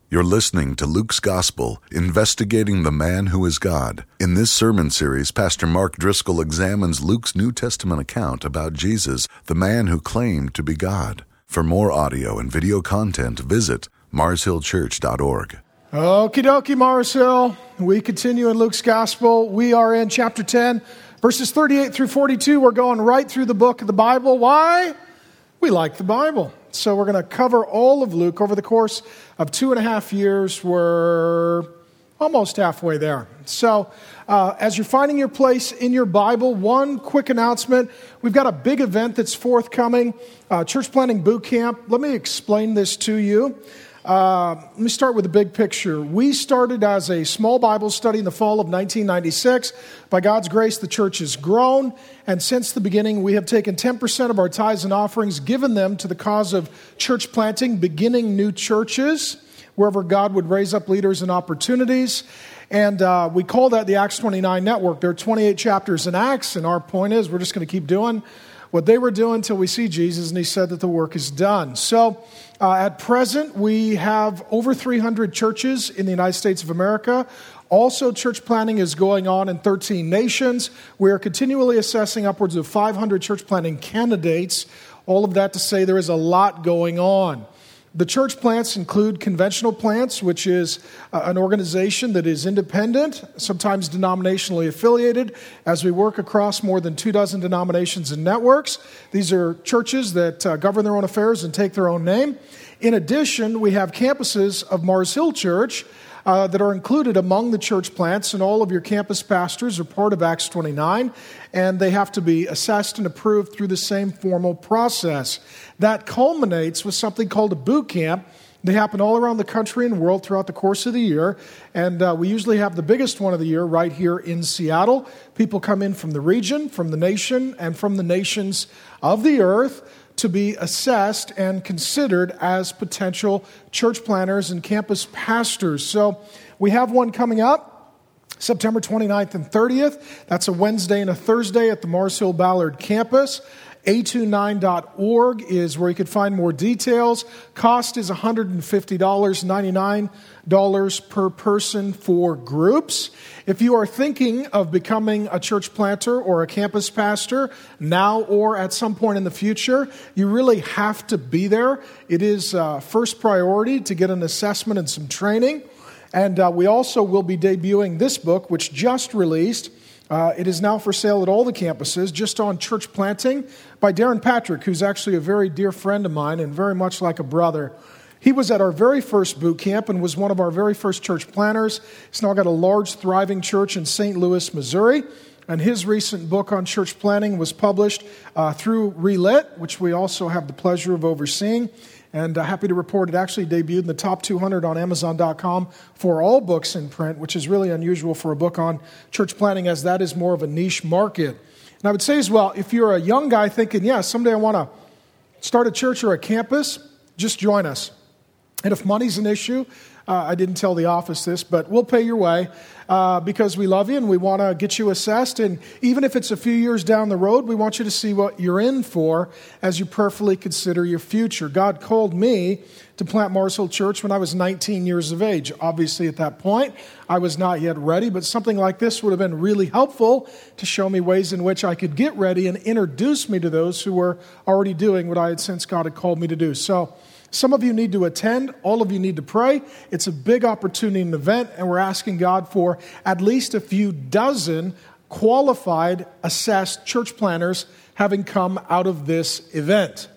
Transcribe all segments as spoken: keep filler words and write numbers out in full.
You're listening to Luke's Gospel, investigating the man who is God. In this sermon series, Pastor Mark Driscoll examines Luke's New Testament account about Jesus, the man who claimed to be God. For more audio and video content, visit mars hill church dot org. Okie dokie, Mars Hill. We continue in Luke's Gospel. We are in chapter ten, verses thirty-eight through forty-two. We're going right through the book of the Bible. Why? We like the Bible. So we're going to cover all of Luke over the course of two and a half years. We're almost halfway there. So uh, as you're finding your place in your Bible, one quick announcement. We've got a big event that's forthcoming, uh, Church Planting Boot Camp. Let me explain this to you. Uh, let me start with the big picture. We started as a small Bible study in the fall of nineteen ninety-six. By God's grace, the church has grown, and since the beginning, we have taken ten percent of our tithes and offerings, given them to the cause of church planting, beginning new churches, wherever God would raise up leaders and opportunities. And uh, we call that the Acts twenty-nine Network. There are twenty-eight chapters in Acts, and our point is we're just going to keep doing what they were doing until we see Jesus, and he said that the work is done. So uh, at present, we have over three hundred churches in the United States of America. Also, church planting is going on in thirteen nations. We are continually assessing upwards of five hundred church planting candidates. All of that to say there is a lot going on. The church plants include conventional plants, which is uh, an organization that is independent, sometimes denominationally affiliated, as we work across more than two dozen denominations and networks. These are churches that uh, govern their own affairs and take their own name. In addition, we have campuses of Mars Hill Church uh, that are included among the church plants, and all of your campus pastors are part of Acts twenty-nine, and they have to be assessed and approved through the same formal process. That culminates with something called a boot camp. They happen all around the country and world throughout the course of the year, and uh, we usually have the biggest one of the year right here in Seattle. People come in from the region, from the nation, and from the nations of the earth to be assessed and considered as potential church planners and campus pastors. So we have one coming up, September twenty-ninth and thirtieth. That's a Wednesday and a Thursday at the Mars Hill Ballard campus. A twenty-nine dot org is where you could find more details. Cost is one hundred fifty dollars, ninety-nine dollars per person for groups. If you are thinking of becoming a church planter or a campus pastor now or at some point in the future, you really have to be there. It is uh, first priority to get an assessment and some training. And uh, we also will be debuting this book, which just released. Uh, it is now for sale at all the campuses, just on church planting, by Darren Patrick, who's actually a very dear friend of mine and very much like a brother. He was at our very first boot camp and was one of our very first church planners. He's now got a large, thriving church in Saint Louis, Missouri. And his recent book on church planting was published uh, through Relit, which we also have the pleasure of overseeing. And uh, happy to report it actually debuted in the top two hundred on amazon dot com for all books in print, which is really unusual for a book on church planting, as that is more of a niche market. And I would say as well, if you're a young guy thinking, yeah, someday I want to start a church or a campus, just join us. And if money's an issue, uh, I didn't tell the office this, but we'll pay your way uh, because we love you and we want to get you assessed. And even if it's a few years down the road, we want you to see what you're in for as you prayerfully consider your future. God called me to plant Mars Hill Church when I was nineteen years of age. Obviously, at that point, I was not yet ready, but something like this would have been really helpful to show me ways in which I could get ready and introduce me to those who were already doing what I had sensed God had called me to do. So some of you need to attend. All of you need to pray. It's a big opportunity and event, and we're asking God for at least a few dozen qualified, assessed church planners having come out of this event.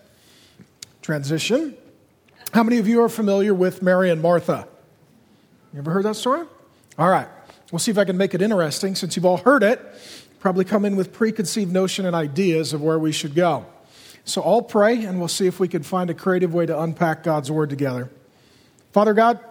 Transition. How many of you are familiar with Mary and Martha? You ever heard that story? All right. We'll see if I can make it interesting. Since you've all heard it, probably come in with preconceived notion and ideas of where we should go. So I'll pray, and we'll see if we can find a creative way to unpack God's Word together. Father God,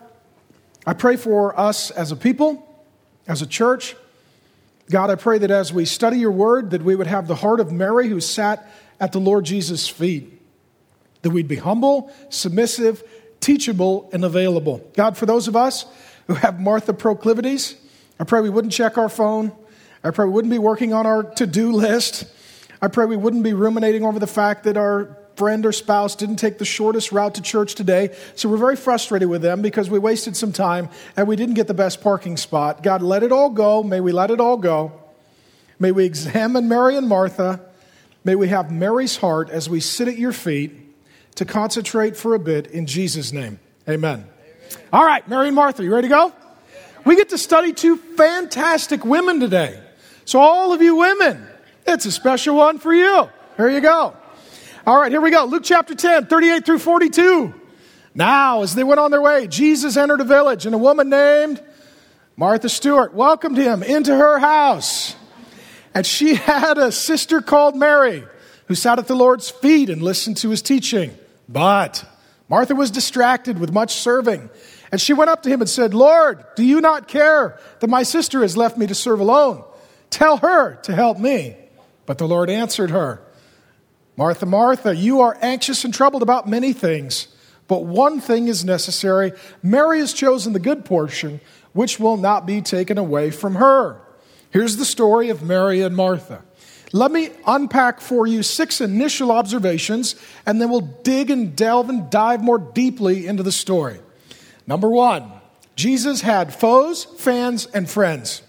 I pray for us as a people, as a church. God, I pray that as we study your Word, that we would have the heart of Mary who sat at the Lord Jesus' feet. That we'd be humble, submissive, teachable, and available. God, for those of us who have Martha proclivities, I pray we wouldn't check our phone. I pray we wouldn't be working on our to-do list. I pray we wouldn't be ruminating over the fact that our friend or spouse didn't take the shortest route to church today, so we're very frustrated with them because we wasted some time and we didn't get the best parking spot. God, let it all go. May we let it all go. May we examine Mary and Martha. May we have Mary's heart as we sit at your feet to concentrate for a bit in Jesus' name. Amen. Amen. All right, Mary and Martha, you ready to go? We get to study two fantastic women today. So all of you women, it's a special one for you. Here you go. All right, here we go. Luke chapter ten, thirty-eight through forty-two. Now, as they went on their way, Jesus entered a village, and a woman named Martha Stewart welcomed him into her house. And she had a sister called Mary, who sat at the Lord's feet and listened to his teaching. But Martha was distracted with much serving. And she went up to him and said, Lord, do you not care that my sister has left me to serve alone? Tell her to help me. But the Lord answered her, Martha, Martha, you are anxious and troubled about many things, but one thing is necessary. Mary has chosen the good portion, which will not be taken away from her. Here's the story of Mary and Martha. Let me unpack for you six initial observations, and then we'll dig and delve and dive more deeply into the story. Number one, Jesus had foes, fans, and friends.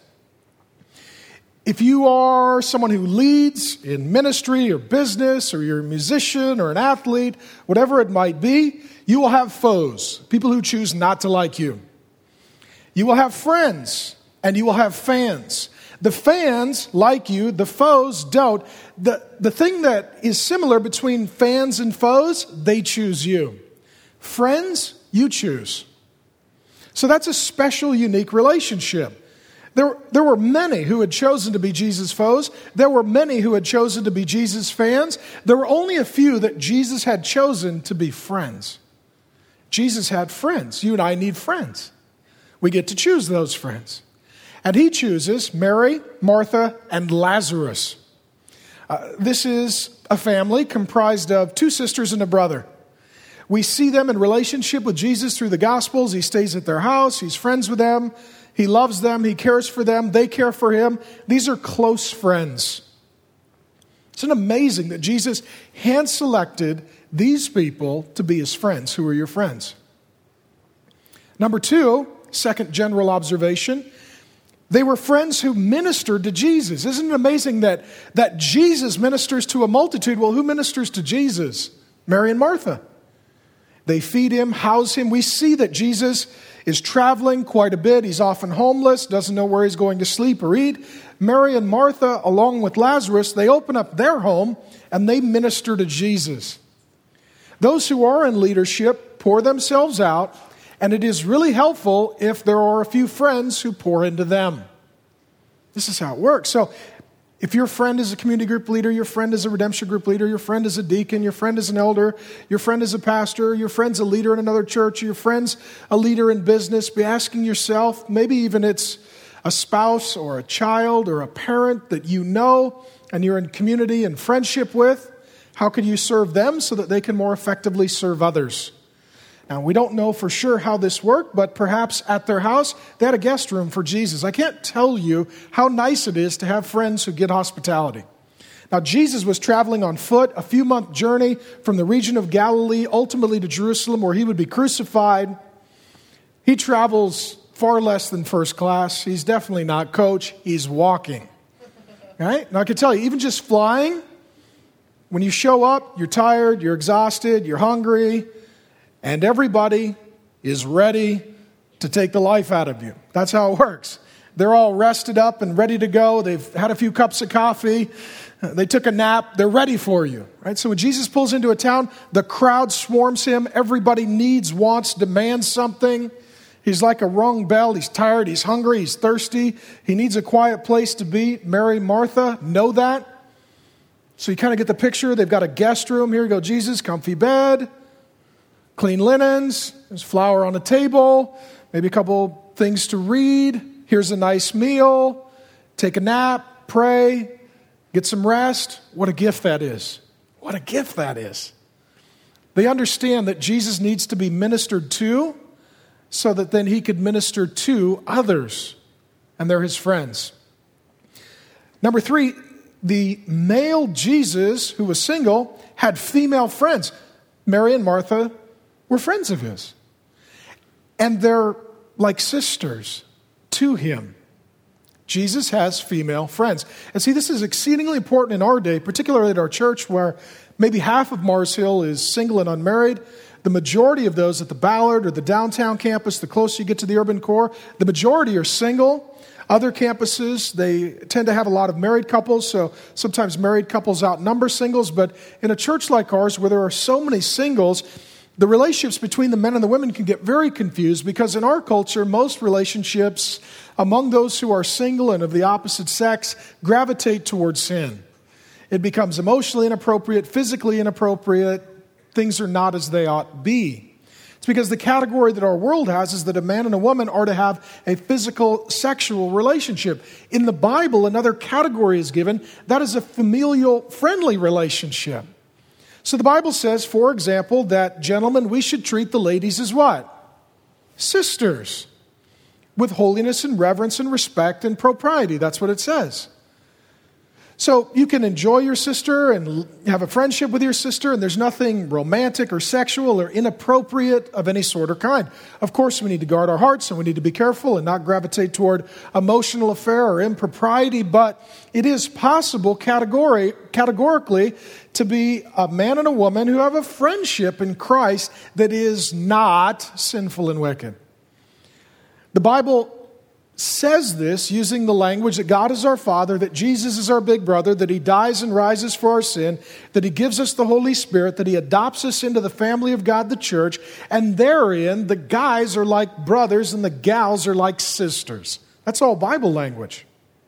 If you are someone who leads in ministry or business, or you're a musician or an athlete, whatever it might be, you will have foes, people who choose not to like you. You will have friends, and you will have fans. The fans like you, the foes don't. The, the thing that is similar between fans and foes, they choose you. Friends, you choose. So that's a special, unique relationship. There, there were many who had chosen to be Jesus' foes. There were many who had chosen to be Jesus' fans. There were only a few that Jesus had chosen to be friends. Jesus had friends. You and I need friends. We get to choose those friends. And he chooses Mary, Martha, and Lazarus. Uh, this is a family comprised of two sisters and a brother. We see them in relationship with Jesus through the Gospels. He stays at their house. He's friends with them. He loves them. He cares for them. They care for him. These are close friends. It's amazing that Jesus hand-selected these people to be his friends. Who are your friends? Number two, second general observation, they were friends who ministered to Jesus. Isn't it amazing that, that Jesus ministers to a multitude? Well, who ministers to Jesus? Mary and Martha. They feed him, house him. We see that Jesus is traveling quite a bit. He's often homeless, doesn't know where he's going to sleep or eat. Mary and Martha, along with Lazarus, they open up their home and they minister to Jesus. Those who are in leadership pour themselves out, and it is really helpful if there are a few friends who pour into them. This is how it works. So if your friend is a community group leader, your friend is a redemption group leader, your friend is a deacon, your friend is an elder, your friend is a pastor, your friend's a leader in another church, your friend's a leader in business, be asking yourself, maybe even it's a spouse or a child or a parent that you know and you're in community and friendship with, how can you serve them so that they can more effectively serve others? Now, we don't know for sure how this worked, but perhaps at their house, they had a guest room for Jesus. I can't tell you how nice it is to have friends who get hospitality. Now, Jesus was traveling on foot, a few-month journey from the region of Galilee, ultimately to Jerusalem, where he would be crucified. He travels far less than first class. He's definitely not coach. He's walking. Right? Now, I can tell you, even just flying, when you show up, you're tired, you're exhausted, you're hungry, and everybody is ready to take the life out of you. That's how it works. They're all rested up and ready to go. They've had a few cups of coffee. They took a nap. They're ready for you. Right? So when Jesus pulls into a town, the crowd swarms him. Everybody needs, wants, demands something. He's like a rung bell. He's tired. He's hungry. He's thirsty. He needs a quiet place to be. Mary, Martha know that. So you kind of get the picture. They've got a guest room. Here you go, Jesus, comfy bed. Clean linens, there's flour on the table, maybe a couple things to read. Here's a nice meal. Take a nap, pray, get some rest. What a gift that is. What a gift that is. They understand that Jesus needs to be ministered to so that then he could minister to others, and they're his friends. Number three, the male Jesus, who was single, had female friends. Mary and Martha were friends of his. And they're like sisters to him. Jesus has female friends. And see, this is exceedingly important in our day, particularly at our church where maybe half of Mars Hill is single and unmarried. The majority of those at the Ballard or the downtown campus, the closer you get to the urban core, the majority are single. Other campuses, they tend to have a lot of married couples, so sometimes married couples outnumber singles. But in a church like ours where there are so many singles, the relationships between the men and the women can get very confused because in our culture, most relationships among those who are single and of the opposite sex gravitate towards sin. It becomes emotionally inappropriate, physically inappropriate. Things are not as they ought to be. It's because the category that our world has is that a man and a woman are to have a physical sexual relationship. In the Bible, another category is given. That is a familial friendly relationship. So the Bible says, for example, that gentlemen, we should treat the ladies as what? Sisters. With holiness and reverence and respect and propriety. That's what it says. So you can enjoy your sister and have a friendship with your sister, and there's nothing romantic or sexual or inappropriate of any sort or kind. Of course, we need to guard our hearts and we need to be careful and not gravitate toward emotional affair or impropriety, but it is possible categori- categorically to be a man and a woman who have a friendship in Christ that is not sinful and wicked. The Bible says this using the language that God is our Father, that Jesus is our big brother, that He dies and rises for our sin, that He gives us the Holy Spirit, that He adopts us into the family of God, the church, and therein the guys are like brothers and the gals are like sisters. That's all Bible language.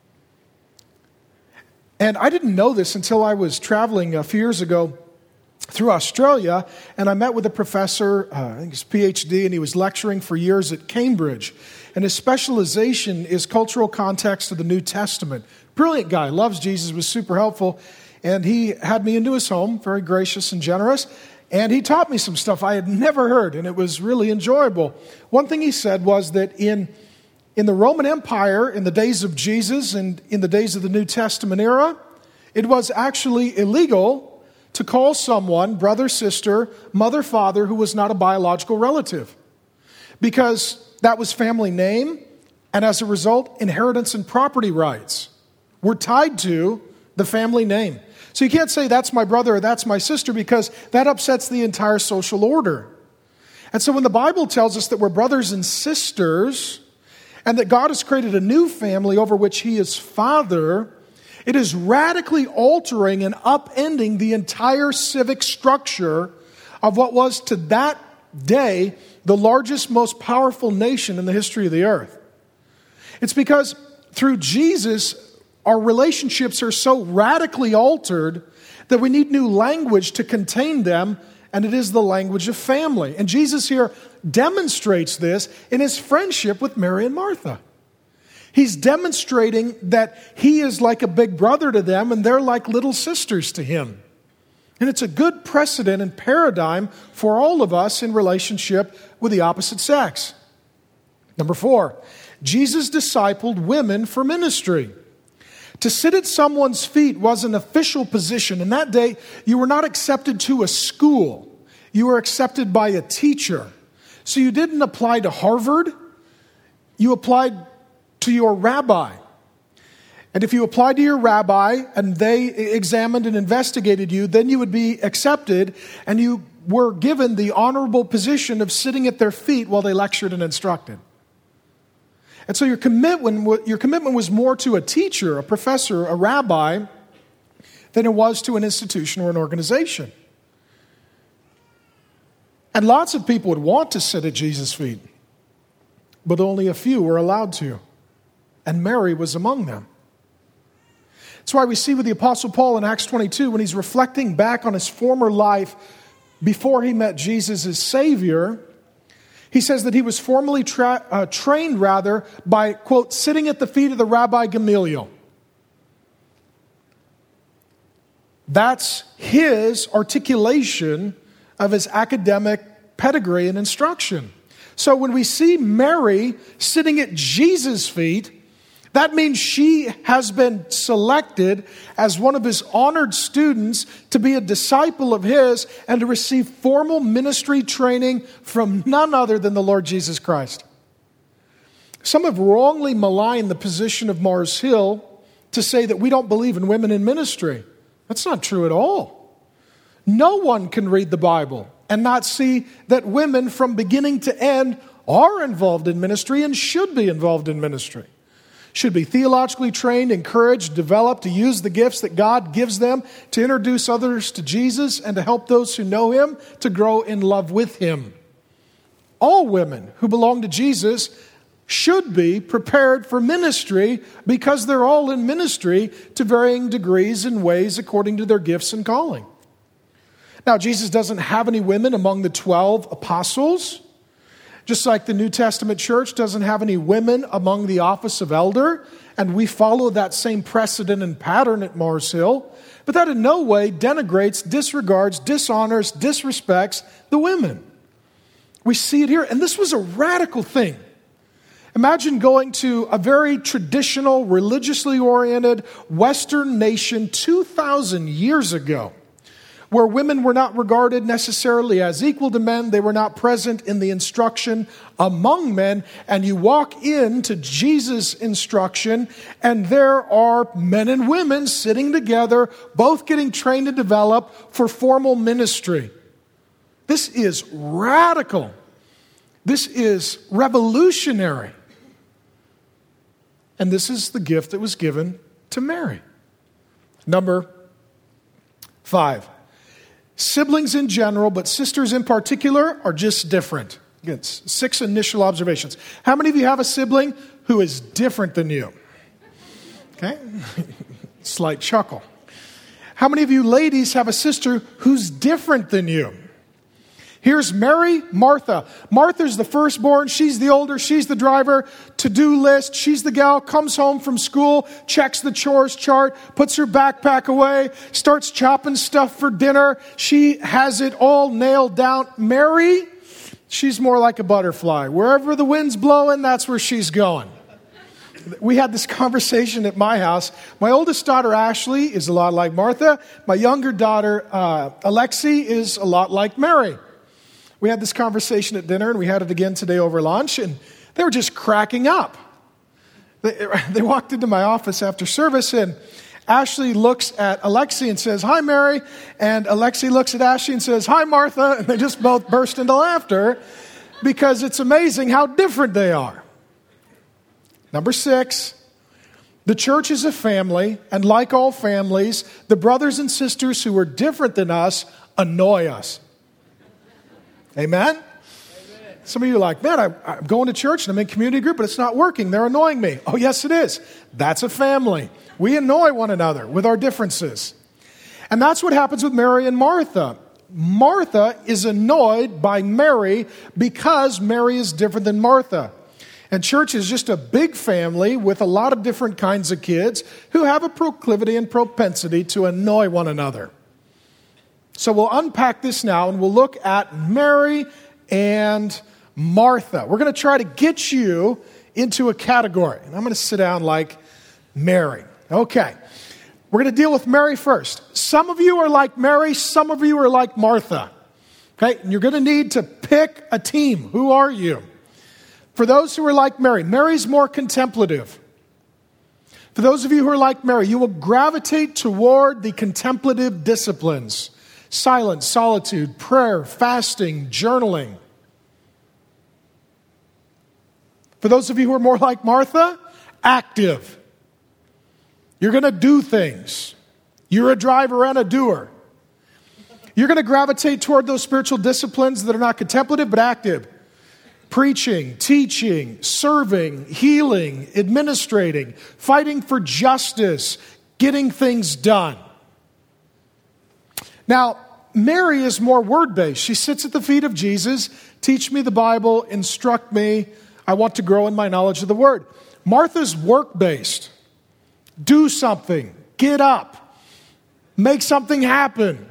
And I didn't know this until I was traveling a few years ago through Australia, and I met with a professor, uh, I think he's P H D, and he was lecturing for years at Cambridge. And his specialization is cultural context of the New Testament. Brilliant guy, loves Jesus, was super helpful. And he had me into his home, very gracious and generous. And he taught me some stuff I had never heard, and it was really enjoyable. One thing he said was that in, in the Roman Empire, in the days of Jesus and in the days of the New Testament era, it was actually illegal to call someone brother, sister, mother, father who was not a biological relative. Because that was family name, and as a result, inheritance and property rights were tied to the family name. So you can't say that's my brother or that's my sister because that upsets the entire social order. And so when the Bible tells us that we're brothers and sisters and that God has created a new family over which He is Father, it is radically altering and upending the entire civic structure of what was to that day the largest, most powerful nation in the history of the earth. It's because through Jesus, our relationships are so radically altered that we need new language to contain them, and it is the language of family. And Jesus here demonstrates this in His friendship with Mary and Martha. He's demonstrating that He is like a big brother to them, and they're like little sisters to Him. And it's a good precedent and paradigm for all of us in relationship with the opposite sex. Number four, Jesus discipled women for ministry. To sit at someone's feet was an official position. In that day, you were not accepted to a school. You were accepted by a teacher. So you didn't apply to Harvard. You applied to your rabbi. And if you applied to your rabbi and they examined and investigated you, then you would be accepted and you were given the honorable position of sitting at their feet while they lectured and instructed. And so your commitment, your commitment was more to a teacher, a professor, a rabbi, than it was to an institution or an organization. And lots of people would want to sit at Jesus' feet, but only a few were allowed to. And Mary was among them. That's why we see with the Apostle Paul in Acts twenty-two, when he's reflecting back on his former life before he met Jesus as Savior, he says that he was formerly tra- uh, trained rather by, quote, sitting at the feet of the Rabbi Gamaliel. That's his articulation of his academic pedigree and instruction. So when we see Mary sitting at Jesus' feet, That means she has been selected as one of his honored students to be a disciple of his and to receive formal ministry training from none other than the Lord Jesus Christ. Some have wrongly maligned the position of Mars Hill to say that we don't believe in women in ministry. That's not true at all. No one can read the Bible and not see that women from beginning to end are involved in ministry and should be involved in ministry. Should be theologically trained, encouraged, developed to use the gifts that God gives them to introduce others to Jesus and to help those who know him to grow in love with him. All women who belong to Jesus should be prepared for ministry because they're all in ministry to varying degrees and ways according to their gifts and calling. Now, Jesus doesn't have any women among the twelve apostles. Just like the New Testament church doesn't have any women among the office of elder, and we follow that same precedent and pattern at Mars Hill, but that in no way denigrates, disregards, dishonors, disrespects the women. We see it here, and this was a radical thing. Imagine going to a very traditional, religiously oriented Western nation two thousand years ago, where women were not regarded necessarily as equal to men. They were not present in the instruction among men. And you walk into Jesus' instruction, and there are men and women sitting together, both getting trained and developed for formal ministry. This is radical. This is revolutionary. And this is the gift that was given to Mary. Number five. Siblings in general, but sisters in particular, are just different. Again, six initial observations. How many of you have a sibling who is different than you? Okay, slight chuckle. How many of you ladies have a sister who's different than you? Here's Mary, Martha. Martha's the firstborn. She's the older. She's the driver. To-do list. She's the gal. Comes home from school, checks the chores chart, puts her backpack away, starts chopping stuff for dinner. She has it all nailed down. Mary, she's more like a butterfly. Wherever the wind's blowing, that's where she's going. We had this conversation at my house. My oldest daughter, Ashley, is a lot like Martha. My younger daughter, uh, Alexi, is a lot like Mary. We had this conversation at dinner, and we had it again today over lunch, and they were just cracking up. They, they walked into my office after service, and Ashley looks at Alexi and says, "Hi, Mary." And Alexi looks at Ashley and says, "Hi, Martha." And they just both burst into laughter because it's amazing how different they are. Number six, the church is a family, and like all families, the brothers and sisters who are different than us annoy us. Amen? Amen? Some of you are like, man, I, I'm going to church and I'm in community group, but it's not working. They're annoying me. Oh, yes, it is. That's a family. We annoy one another with our differences. And that's what happens with Mary and Martha. Martha is annoyed by Mary because Mary is different than Martha. And church is just a big family with a lot of different kinds of kids who have a proclivity and propensity to annoy one another. So we'll unpack this now, and we'll look at Mary and Martha. We're going to try to get you into a category. And I'm going to sit down like Mary. Okay. We're going to deal with Mary first. Some of you are like Mary. Some of you are like Martha. Okay. And you're going to need to pick a team. Who are you? For those who are like Mary, Mary's more contemplative. For those of you who are like Mary, you will gravitate toward the contemplative disciplines. Silence, solitude, prayer, fasting, journaling. For those of you who are more like Martha, active. You're going to do things. You're a driver and a doer. You're going to gravitate toward those spiritual disciplines that are not contemplative but active. Preaching, teaching, serving, healing, administrating, fighting for justice, getting things done. Now, Mary is more word-based. She sits at the feet of Jesus, teach me the Bible, instruct me. I want to grow in my knowledge of the Word. Martha's work-based. Do something. Get up. Make something happen.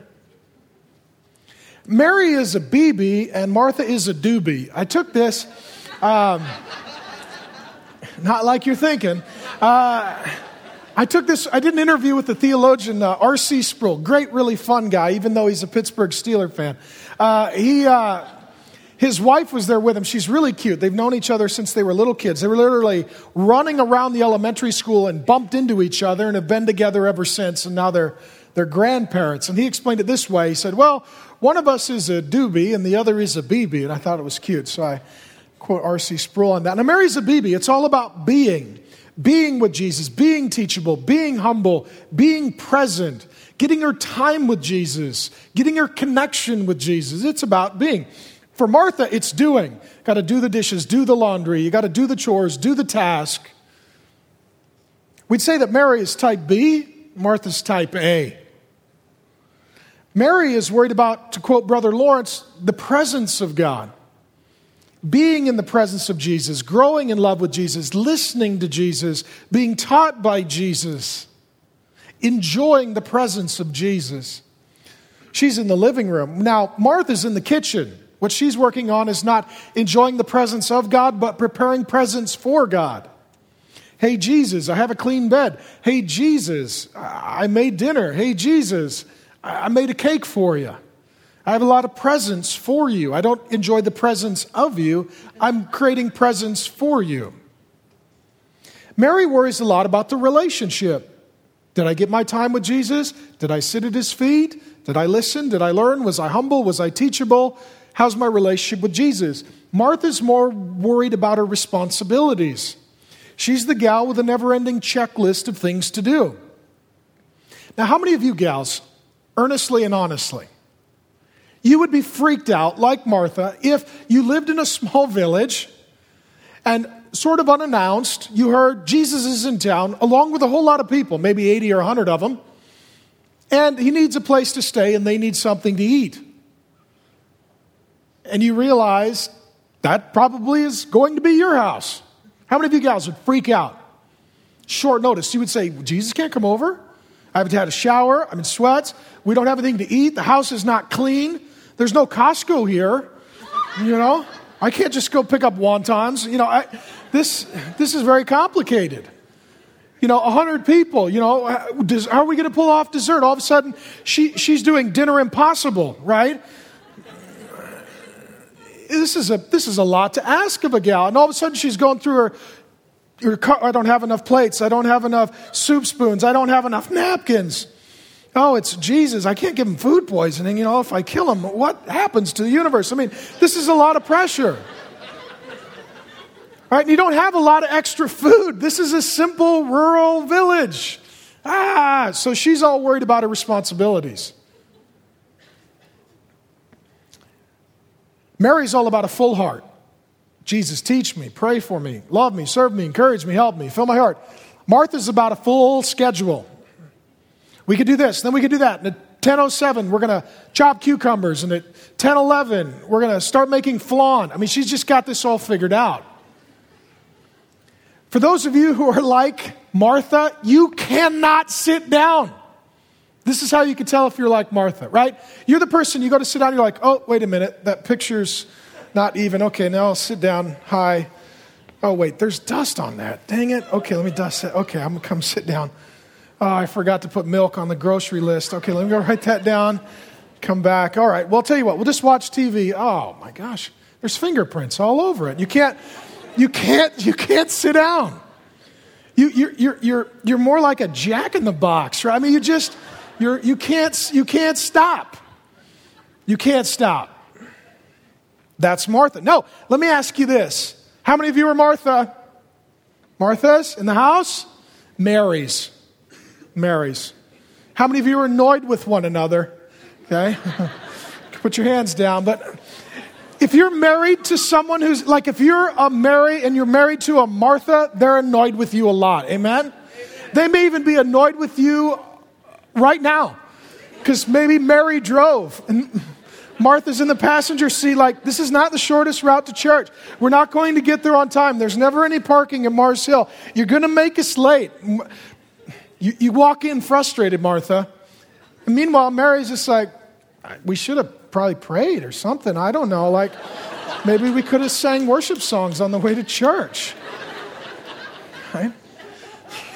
Mary is a B B and Martha is a doobie. I took this, um, not like you're thinking. Uh, I took this, I did an interview with the theologian uh, R C Sproul. Great, really fun guy, even though he's a Pittsburgh Steelers fan. Uh, he, uh, his wife was there with him. She's really cute. They've known each other since they were little kids. They were literally running around the elementary school and bumped into each other and have been together ever since. And now they're, they're grandparents. And he explained it this way. He said, well, one of us is a doobie and the other is a B B. And I thought it was cute. So I quote R C Sproul on that. Now, Mary's a B B. It's all about being. Being with Jesus, being teachable, being humble, being present, getting her time with Jesus, getting her connection with Jesus. It's about being. For Martha, it's doing. Got to do the dishes, do the laundry. You got to do the chores, do the task. We'd say that Mary is type B, Martha's type A. Mary is worried about, to quote Brother Lawrence, the presence of God. Being in the presence of Jesus, growing in love with Jesus, listening to Jesus, being taught by Jesus, enjoying the presence of Jesus. She's in the living room. Now, Martha's in the kitchen. What she's working on is not enjoying the presence of God, but preparing presents for God. Hey, Jesus, I have a clean bed. Hey, Jesus, I made dinner. Hey, Jesus, I made a cake for you. I have a lot of presents for you. I don't enjoy the presence of you. I'm creating presents for you. Mary worries a lot about the relationship. Did I get my time with Jesus? Did I sit at his feet? Did I listen? Did I learn? Was I humble? Was I teachable? How's my relationship with Jesus? Martha's more worried about her responsibilities. She's the gal with a never-ending checklist of things to do. Now, how many of you gals, earnestly and honestly, you would be freaked out, like Martha, if you lived in a small village and sort of unannounced, you heard Jesus is in town, along with a whole lot of people, maybe eighty or one hundred of them, and he needs a place to stay and they need something to eat. And you realize that probably is going to be your house. How many of you gals would freak out? Short notice. You would say, Jesus can't come over? I haven't had a shower. I'm in sweats. We don't have anything to eat. The house is not clean. There's no Costco here, you know. I can't just go pick up wontons. You know, I, this this is very complicated. You know, a hundred people, you know, how are we going to pull off dessert? All of a sudden, she she's doing dinner impossible, right? This is a this is a lot to ask of a gal. And all of a sudden, she's going through her, her car. I don't have enough plates. I don't have enough soup spoons. I don't have enough napkins. Oh, it's Jesus. I can't give him food poisoning. You know, if I kill him, what happens to the universe? I mean, this is a lot of pressure. Right? And you don't have a lot of extra food. This is a simple rural village. Ah, so she's all worried about her responsibilities. Mary's all about a full heart. Jesus, teach me, pray for me, love me, serve me, encourage me, help me, fill my heart. Martha's about a full schedule. We could do this, then we could do that. And at ten oh seven, we're going to chop cucumbers. And at ten eleven, we're going to start making flan. I mean, she's just got this all figured out. For those of you who are like Martha, you cannot sit down. This is how you can tell if you're like Martha, right? You're the person, you go to sit down, you're like, oh, wait a minute, that picture's not even. Okay, now I'll sit down. Hi. Oh, wait, there's dust on that. Dang it. Okay, let me dust it. Okay, I'm going to come sit down. Oh, I forgot to put milk on the grocery list. Okay, let me go write that down. Come back. All right, well, I'll tell you what. We'll just watch T V. Oh, my gosh. There's fingerprints all over it. You can't, you can't, you can't sit down. You, you're, you're, you're, you're more like a jack in the box, right? I mean, you just, you're, you can't, you can't stop. You can't stop. That's Martha. No, let me ask you this. How many of you are Martha? Marthas in the house? Marys. Marys. How many of you are annoyed with one another? Okay. Put your hands down. But if you're married to someone who's, like if you're a Mary and you're married to a Martha, they're annoyed with you a lot. Amen? Amen. They may even be annoyed with you right now. Because maybe Mary drove and Martha's in the passenger seat like, this is not the shortest route to church. We're not going to get there on time. There's never any parking in Mars Hill. You're going to make us late. You, you walk in frustrated, Martha. And meanwhile, Mary's just like, we should have probably prayed or something. I don't know. Like, maybe we could have sang worship songs on the way to church. Right?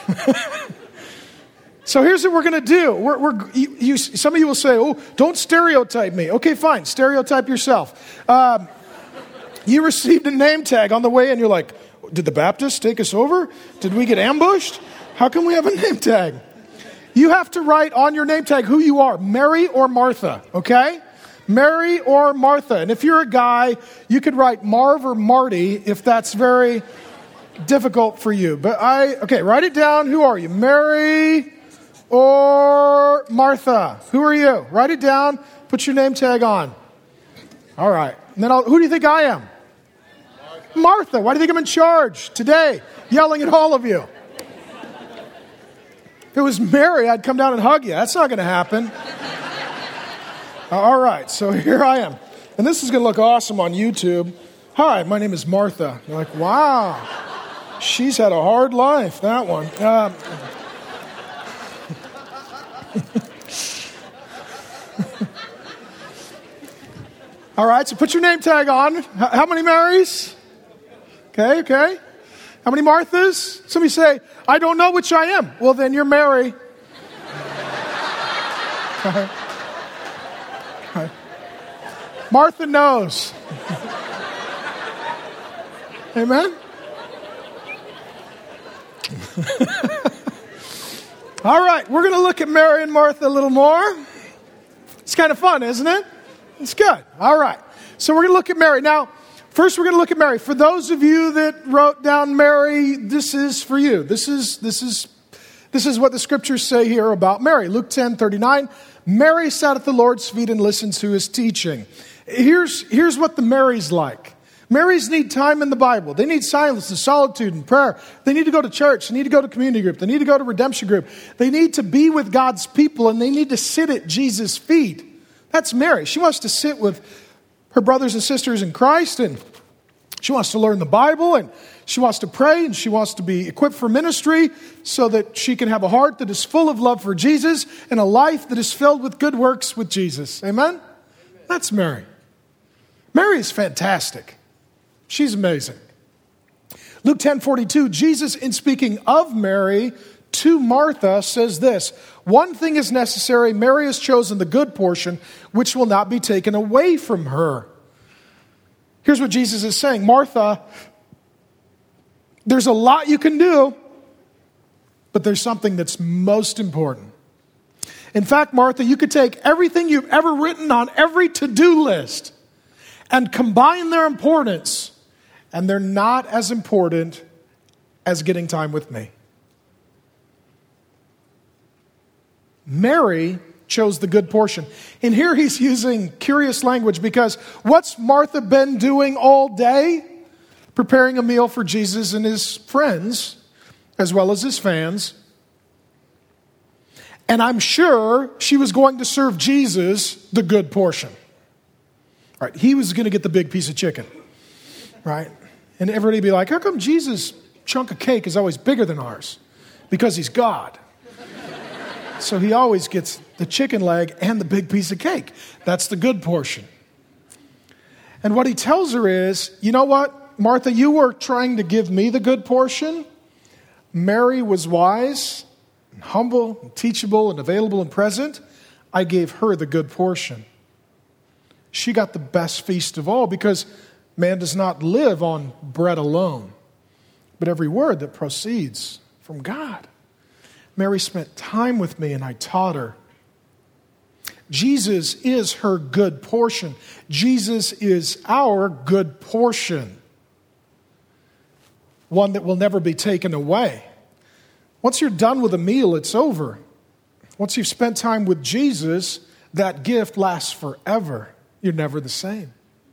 So here's what we're going to do. We're, we're, you, you, some of you will say, oh, don't stereotype me. Okay, fine. Stereotype yourself. Um, you received a name tag on the way and you're like, did the Baptists take us over? Did we get ambushed? How come we have a name tag? You have to write on your name tag who you are, Mary or Martha, okay? Mary or Martha. And if you're a guy, you could write Marv or Marty if that's very difficult for you. But I, okay, write it down. Who are you? Mary or Martha? Who are you? Write it down. Put your name tag on. All right. And then I'll, who do you think I am? Martha. Martha. Why do you think I'm in charge today, yelling at all of you? If it was Mary, I'd come down and hug you. That's not going to happen. All right. So here I am. And this is going to look awesome on YouTube. Hi, my name is Martha. You're like, wow. She's had a hard life, that one. Um, All right, so put your name tag on. How many Marys? Okay, okay. How many Marthas? Somebody say, I don't know which I am. Well, then you're Mary. Okay. Okay. Martha knows. Amen? All right, we're going to look at Mary and Martha a little more. It's kind of fun, isn't it? It's good. All right. So we're going to look at Mary. Now, first we're going to look at Mary. For those of you that wrote down Mary, this is for you. This is this is this is what the scriptures say here about Mary. Luke ten thirty-nine. Mary sat at the Lord's feet and listened to his teaching. Here's here's what the Marys like. Marys need time in the Bible. They need silence and solitude and prayer. They need to go to church. They need to go to community group. They need to go to redemption group. They need to be with God's people, and they need to sit at Jesus' feet. That's Mary. She wants to sit with her brothers and sisters in Christ, and she wants to learn the Bible, and she wants to pray, and she wants to be equipped for ministry so that she can have a heart that is full of love for Jesus and a life that is filled with good works with Jesus. Amen? Amen. That's Mary. Mary is fantastic. She's amazing. Luke ten forty-two, Jesus, in speaking of Mary to Martha, says this, one thing is necessary, Mary has chosen the good portion, which will not be taken away from her. Here's what Jesus is saying. Martha, there's a lot you can do, but there's something that's most important. In fact, Martha, you could take everything you've ever written on every to-do list and combine their importance, and they're not as important as getting time with me. Mary chose the good portion. And here he's using curious language because what's Martha been doing all day? Preparing a meal for Jesus and his friends, as well as his fans. And I'm sure she was going to serve Jesus the good portion. All right, he was going to get the big piece of chicken, right? And everybody would be like, how come Jesus' chunk of cake is always bigger than ours? Because he's God. So he always gets the chicken leg and the big piece of cake. That's the good portion. And what he tells her is, you know what, Martha, you were trying to give me the good portion. Mary was wise, and humble, and teachable, and available and present. I gave her the good portion. She got the best feast of all because man does not live on bread alone, but every word that proceeds from God. Mary spent time with me and I taught her. Jesus is her good portion. Jesus is our good portion. One that will never be taken away. Once you're done with a meal, it's over. Once you've spent time with Jesus, that gift lasts forever. You're never the same.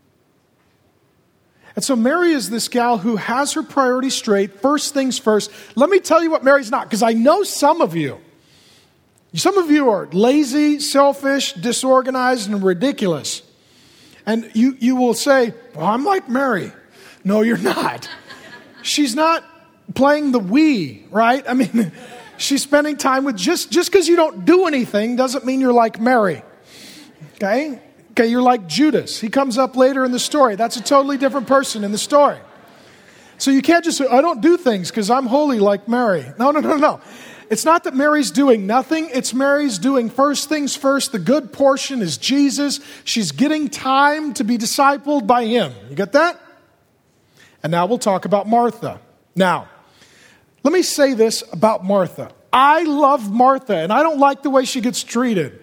And so Mary is this gal who has her priorities straight. First things first. Let me tell you what Mary's not, because I know some of you. Some of you are lazy, selfish, disorganized, and ridiculous. And you, you will say, well, I'm like Mary. No, you're not. She's not playing the Wii, right? I mean, she's spending time with, just just because you don't do anything doesn't mean you're like Mary. Okay? Okay, you're like Judas. He comes up later in the story. That's a totally different person in the story. So you can't just say, I don't do things because I'm holy like Mary. No, no, no, no. It's not that Mary's doing nothing. It's Mary's doing first things first. The good portion is Jesus. She's getting time to be discipled by him. You get that? And now we'll talk about Martha. Now, let me say this about Martha. I love Martha, and I don't like the way she gets treated.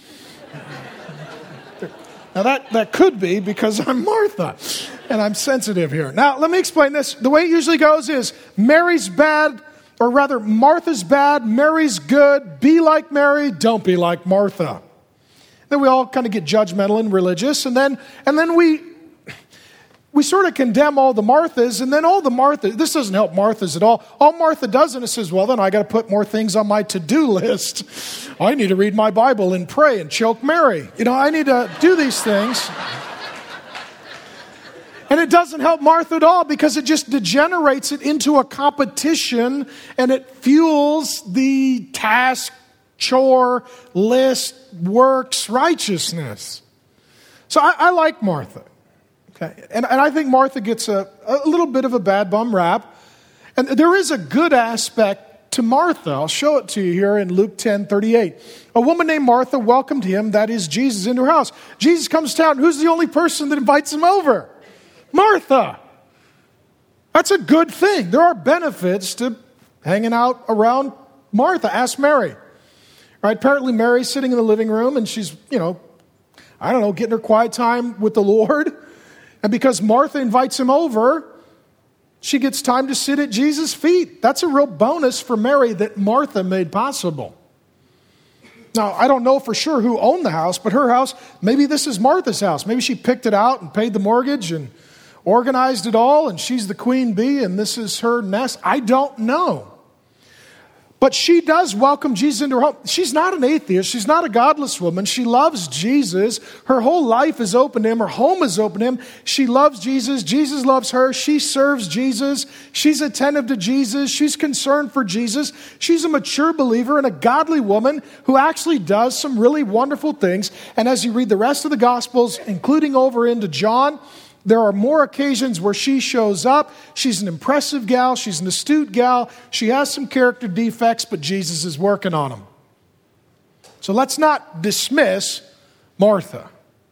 Now, that, that could be because I'm Martha, and I'm sensitive here. Now, let me explain this. The way it usually goes is Mary's bad, or rather, Martha's bad, Mary's good. Be like Mary, don't be like Martha. Then we all kind of get judgmental and religious, and then and then we we sort of condemn all the Marthas, and then all the Marthas, this doesn't help Marthas at all. All Martha does, and it says, well, then I got to put more things on my to-do list. I need to read my Bible and pray and choke Mary. You know, I need to do these things. And it doesn't help Martha at all because it just degenerates it into a competition, and it fuels the task, chore, list, works, righteousness. So I, I like Martha. Okay. And, and I think Martha gets a, a little bit of a bad bum rap. And there is a good aspect to Martha. I'll show it to you here in Luke ten thirty-eight. A woman named Martha welcomed him, that is Jesus, into her house. Jesus comes to town. Who's the only person that invites him over? Martha. That's a good thing. There are benefits to hanging out around Martha. Ask Mary. Right? Apparently Mary's sitting in the living room and she's, you know, I don't know, getting her quiet time with the Lord. And because Martha invites him over, she gets time to sit at Jesus' feet. That's a real bonus for Mary that Martha made possible. Now, I don't know for sure who owned the house, but her house, maybe this is Martha's house. Maybe she picked it out and paid the mortgage and organized it all, and she's the queen bee, and this is her nest. I don't know. But she does welcome Jesus into her home. She's not an atheist. She's not a godless woman. She loves Jesus. Her whole life is open to him. Her home is open to him. She loves Jesus. Jesus loves her. She serves Jesus. She's attentive to Jesus. She's concerned for Jesus. She's a mature believer and a godly woman who actually does some really wonderful things. And as you read the rest of the Gospels, including over into John, there are more occasions where she shows up. She's an impressive gal. She's an astute gal. She has some character defects, but Jesus is working on them. So let's not dismiss Martha.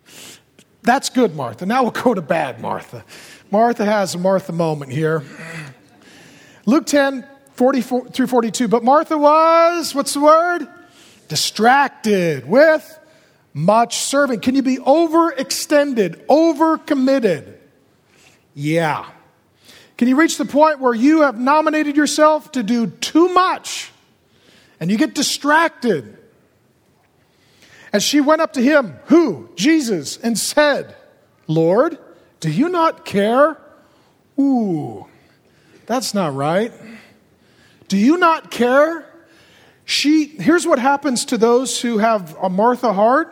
That's good, Martha. Now we'll go to bad Martha. Martha has a Martha moment here. Luke ten, forty-four through forty-two. But Martha was, what's the word? Distracted with much serving. Can you be overextended, overcommitted? Yeah. Can you reach the point where you have nominated yourself to do too much and you get distracted? As she went up to him, who? Jesus, and said, Lord, do you not care? Ooh, that's not right. Do you not care? She, here's what happens to those who have a Martha heart.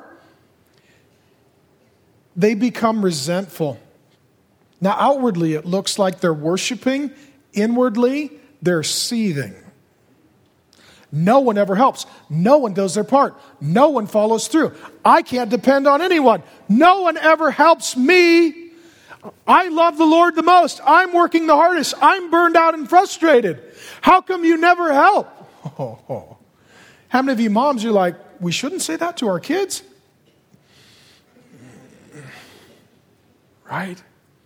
They become resentful. Now, outwardly, it looks like they're worshiping. Inwardly, they're seething. No one ever helps. No one does their part. No one follows through. I can't depend on anyone. No one ever helps me. I love the Lord the most. I'm working the hardest. I'm burned out and frustrated. How come you never help? Oh, oh. How many of you moms are like, we shouldn't say that to our kids? Right?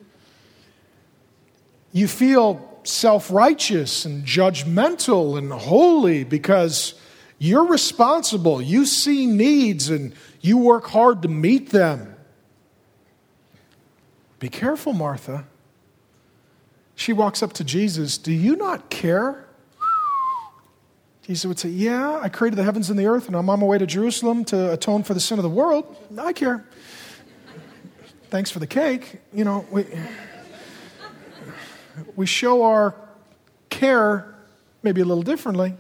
You feel self-righteous and judgmental and holy because you're responsible. You see needs and you work hard to meet them. Be careful, Martha. She walks up to Jesus. Do you not care? Jesus would say, yeah, I created the heavens and the earth and I'm on my way to Jerusalem to atone for the sin of the world. I care. Thanks for the cake. You know, we, we show our care maybe a little differently.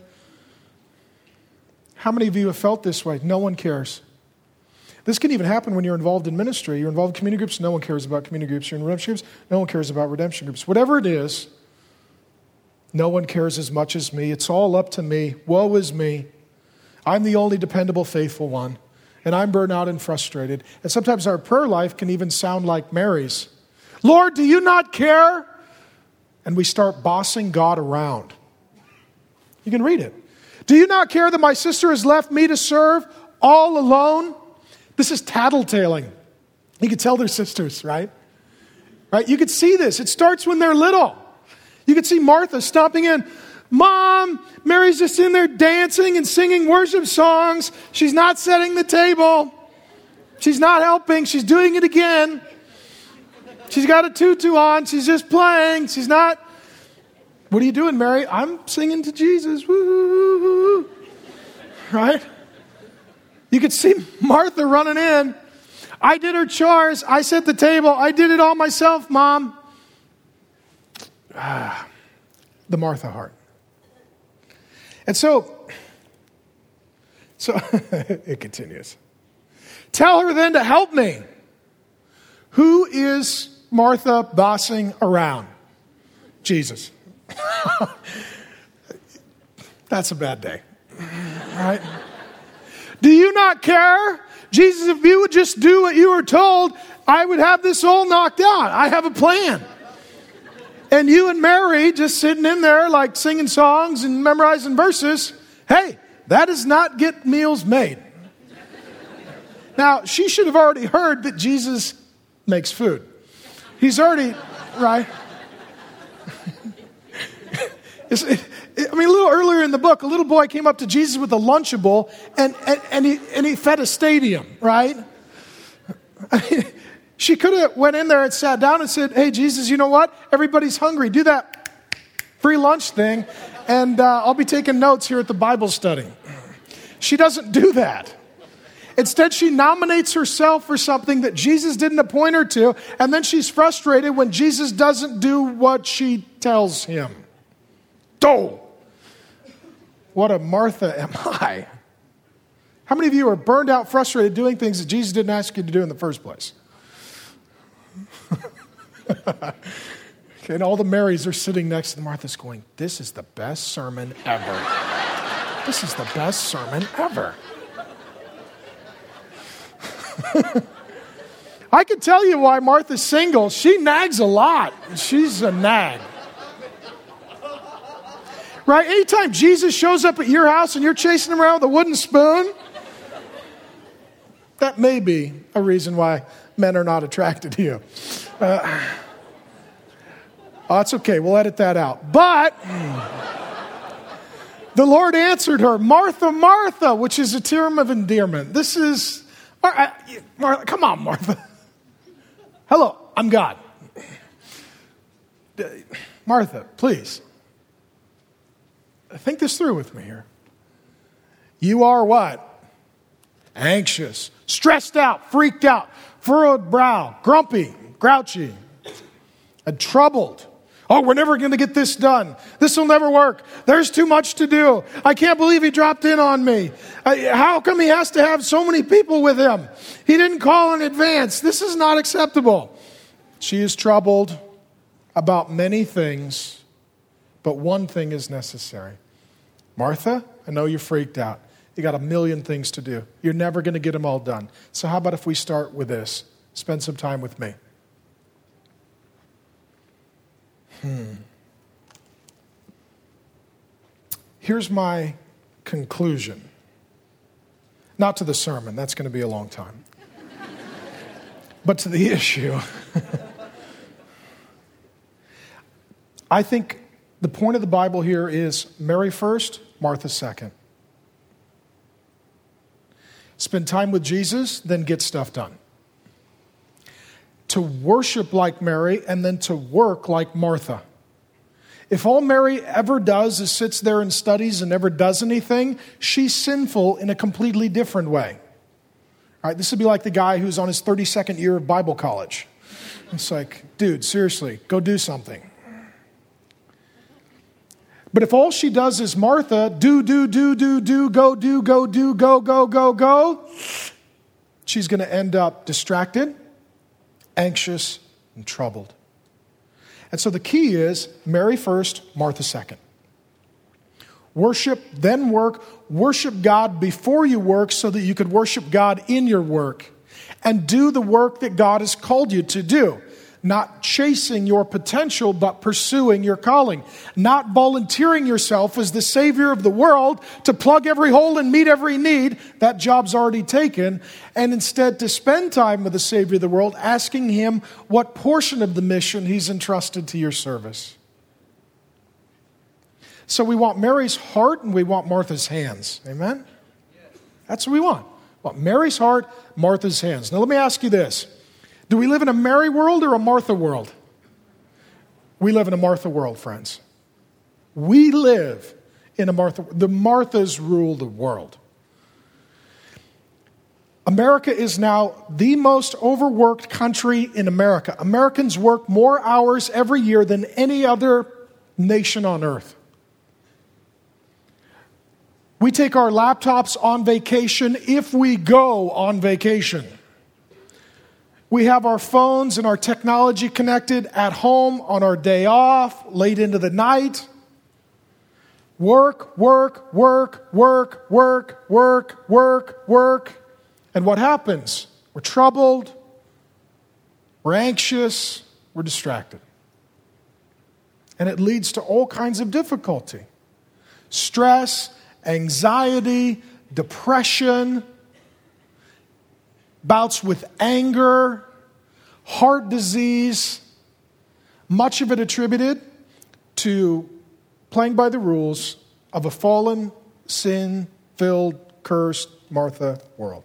How many of you have felt this way? No one cares. This can even happen when you're involved in ministry. You're involved in community groups, no one cares about community groups. You're in redemption groups, no one cares about redemption groups. Whatever it is, no one cares as much as me. It's all up to me. Woe is me. I'm the only dependable, faithful one. And I'm burned out and frustrated. And sometimes our prayer life can even sound like Mary's. Lord, do you not care? and we start bossing God around. You can read it. Do you not care that my sister has left me to serve all alone? This is tattletaling. You could tell they're sisters, right? Right? You could see this. It starts when they're little. You could see Martha stomping in. Mom, Mary's just in there dancing and singing worship songs. She's not setting the table. She's not helping. She's doing it again. She's got a tutu on. She's just playing. She's not. What are you doing, Mary? I'm singing to Jesus. Woo-hoo-hoo-hoo. Right? You could see Martha running in. I did her chores. I set the table. I did it all myself, Mom. Ah, the Martha heart. And so, so it continues. Tell her then to help me. Who is Martha bossing around? Jesus. That's a bad day. Right? Do you not care? Jesus, if you would just do what you were told, I would have this all knocked out. I have a plan. And you and Mary just sitting in there like singing songs and memorizing verses. Hey, that does not get meals made. Now, she should have already heard that Jesus makes food. He's already, right? It's, it, I mean, a little earlier in the book, a little boy came up to Jesus with a Lunchable, and, and, and, he, and he fed a stadium, right? She could have went in there and sat down and said, hey, Jesus, you know what? Everybody's hungry. Do that free lunch thing, and uh, I'll be taking notes here at the Bible study. She doesn't do that. Instead, she nominates herself for something that Jesus didn't appoint her to, and then she's frustrated when Jesus doesn't do what she tells him. Oh, what a Martha am I. How many of you are burned out, frustrated, doing things that Jesus didn't ask you to do in the first place? Okay, and all the Marys are sitting next to the Marthas going, this is the best sermon ever. This is the best sermon ever. I can tell you why Martha's single. She nags a lot. She's a nag. Right? Anytime Jesus shows up at your house and you're chasing him around with a wooden spoon, that may be a reason why men are not attracted to you. Uh, oh, it's okay. We'll edit that out. But the Lord answered her, Martha, Martha, which is a term of endearment. This is, Martha, come on, Martha. Hello, I'm God. Martha, please. Think this through with me here. You are what? Anxious, stressed out, freaked out, furrowed brow, grumpy, grouchy, and troubled. Oh, we're never going to get this done. This will never work. There's too much to do. I can't believe he dropped in on me. How come he has to have so many people with him? He didn't call in advance. This is not acceptable. She is troubled about many things, but one thing is necessary. Martha, I know you're freaked out. You got a million things to do. You're never going to get them all done. So how about if we start with this? Spend some time with me. Hmm. Here's my conclusion. Not to the sermon. That's going to be a long time. But to the issue. I think the point of the Bible here is Mary first, Martha second. Spend time with Jesus, then get stuff done. To worship like Mary and then to work like Martha. If all Mary ever does is sits there and studies and never does anything, she's sinful in a completely different way. All right, this would be like the guy who's on his thirty-second year of Bible college. It's like, dude, seriously, go do something. But if all she does is Martha, do, do, do, do, do, go, do, go, do, go, go, go, go, she's going to end up distracted, anxious, and troubled. And so the key is Mary first, Martha second. Worship, then work. Worship God before you work so that you could worship God in your work. And do the work that God has called you to do. Not chasing your potential, but pursuing your calling. Not volunteering yourself as the Savior of the world to plug every hole and meet every need. That job's already taken. And instead to spend time with the Savior of the world, asking Him what portion of the mission He's entrusted to your service. So we want Mary's heart and we want Martha's hands. Amen? That's what we want. We want Mary's heart, Martha's hands. Now let me ask you this. Do we live in a Mary world or a Martha world? We live in a Martha world, friends. We live in a Martha. The Marthas rule the world. America is now the most overworked country in America. Americans work more hours every year than any other nation on earth. We take our laptops on vacation if we go on vacation. We have our phones and our technology connected at home on our day off, late into the night. Work, work, work, work, work, work, work, work. And what happens? We're troubled, we're anxious, we're distracted. And it leads to all kinds of difficulty. Stress, anxiety, depression, bouts with anger, heart disease, much of it attributed to playing by the rules of a fallen, sin-filled, cursed Martha world.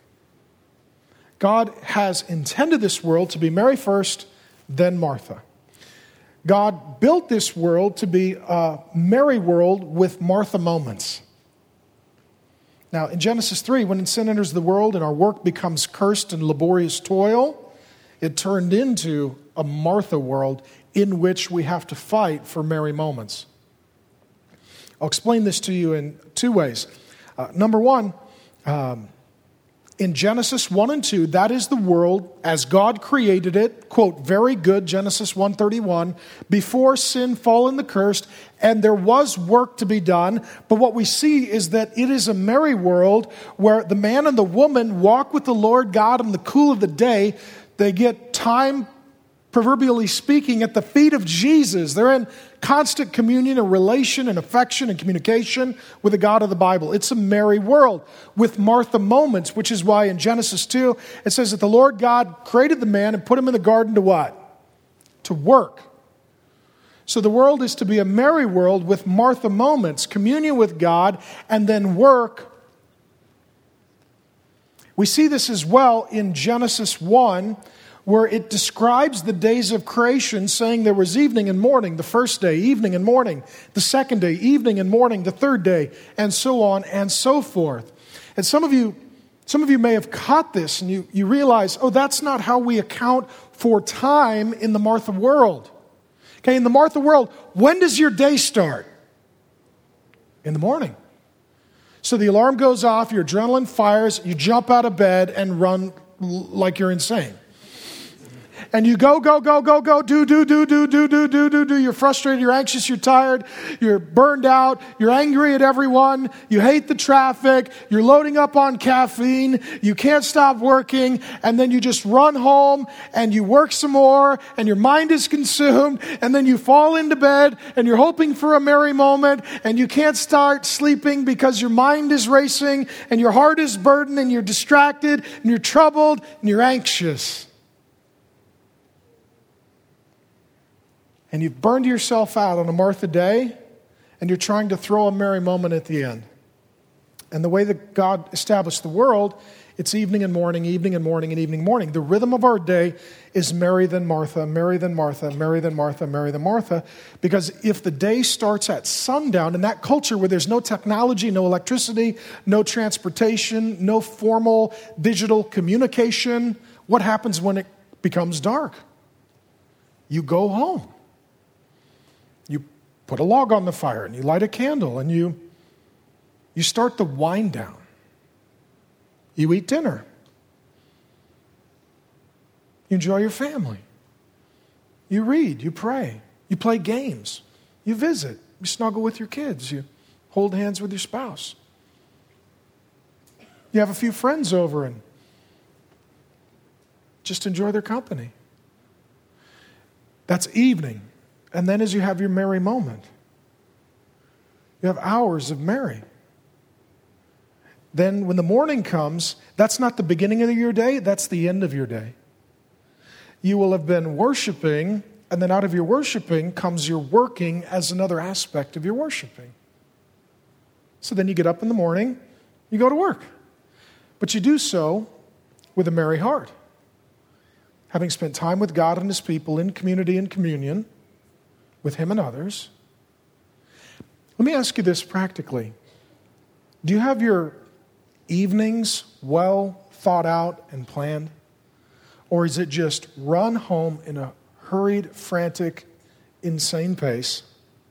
God has intended this world to be Mary first, then Martha. God built this world to be a Mary world with Martha moments. Now, in Genesis three, when sin enters the world and our work becomes cursed and laborious toil, it turned into a Martha world in which we have to fight for Mary moments. I'll explain this to you in two ways. Uh, number one, um, in Genesis one and two, that is the world as God created it, quote, very good, Genesis one thirty-one, before sin, fall, and the cursed, and there was work to be done. But what we see is that it is a merry world where the man and the woman walk with the Lord God in the cool of the day. They get time, proverbially speaking, at the feet of Jesus. They're in constant communion and relation and affection and communication with the God of the Bible. It's a merry world with Martha moments, which is why in Genesis two, it says that the Lord God created the man and put him in the garden to what? To work. So the world is to be a merry world with Martha moments, communion with God, and then work. We see this as well in Genesis one, where it describes the days of creation, saying there was evening and morning, the first day, evening and morning, the second day, evening and morning, the third day, and so on and so forth. And some of you, some of you may have caught this, and you, you realize, oh, that's not how we account for time in the Martha world. Okay, in the Martha world, when does your day start? In the morning. So the alarm goes off, your adrenaline fires, you jump out of bed and run like you're insane. And you go, go, go, go, go, do, do, do, do, do, do, do, do, do. You're frustrated, you're anxious, you're tired, you're burned out, you're angry at everyone, you hate the traffic, you're loading up on caffeine, you can't stop working, and then you just run home and you work some more and your mind is consumed, and then you fall into bed and you're hoping for a merry moment and you can't start sleeping because your mind is racing and your heart is burdened and you're distracted and you're troubled and you're anxious. And you've burned yourself out on a Martha day, and you're trying to throw a merry moment at the end. And the way that God established the world, it's evening and morning, evening and morning, and evening morning. The rhythm of our day is Mary then Martha, Mary then Martha, Mary then Martha, Mary then Martha. Because if the day starts at sundown, in that culture where there's no technology, no electricity, no transportation, no formal digital communication, what happens when it becomes dark? You go home. You put a log on the fire and you light a candle and you, you start the wind down. You eat dinner. You enjoy your family. You read, you pray, you play games, you visit, you snuggle with your kids, you hold hands with your spouse. You have a few friends over and just enjoy their company. That's evening. And then as you have your merry moment, you have hours of merry. Then when the morning comes, that's not the beginning of your day, that's the end of your day. You will have been worshiping, and then out of your worshiping comes your working as another aspect of your worshiping. So then you get up in the morning, you go to work. But you do so with a merry heart, having spent time with God and His people in community and communion with Him and others. Let me ask you this practically. Do you have your evenings well thought out and planned? Or is it just run home in a hurried, frantic, insane pace?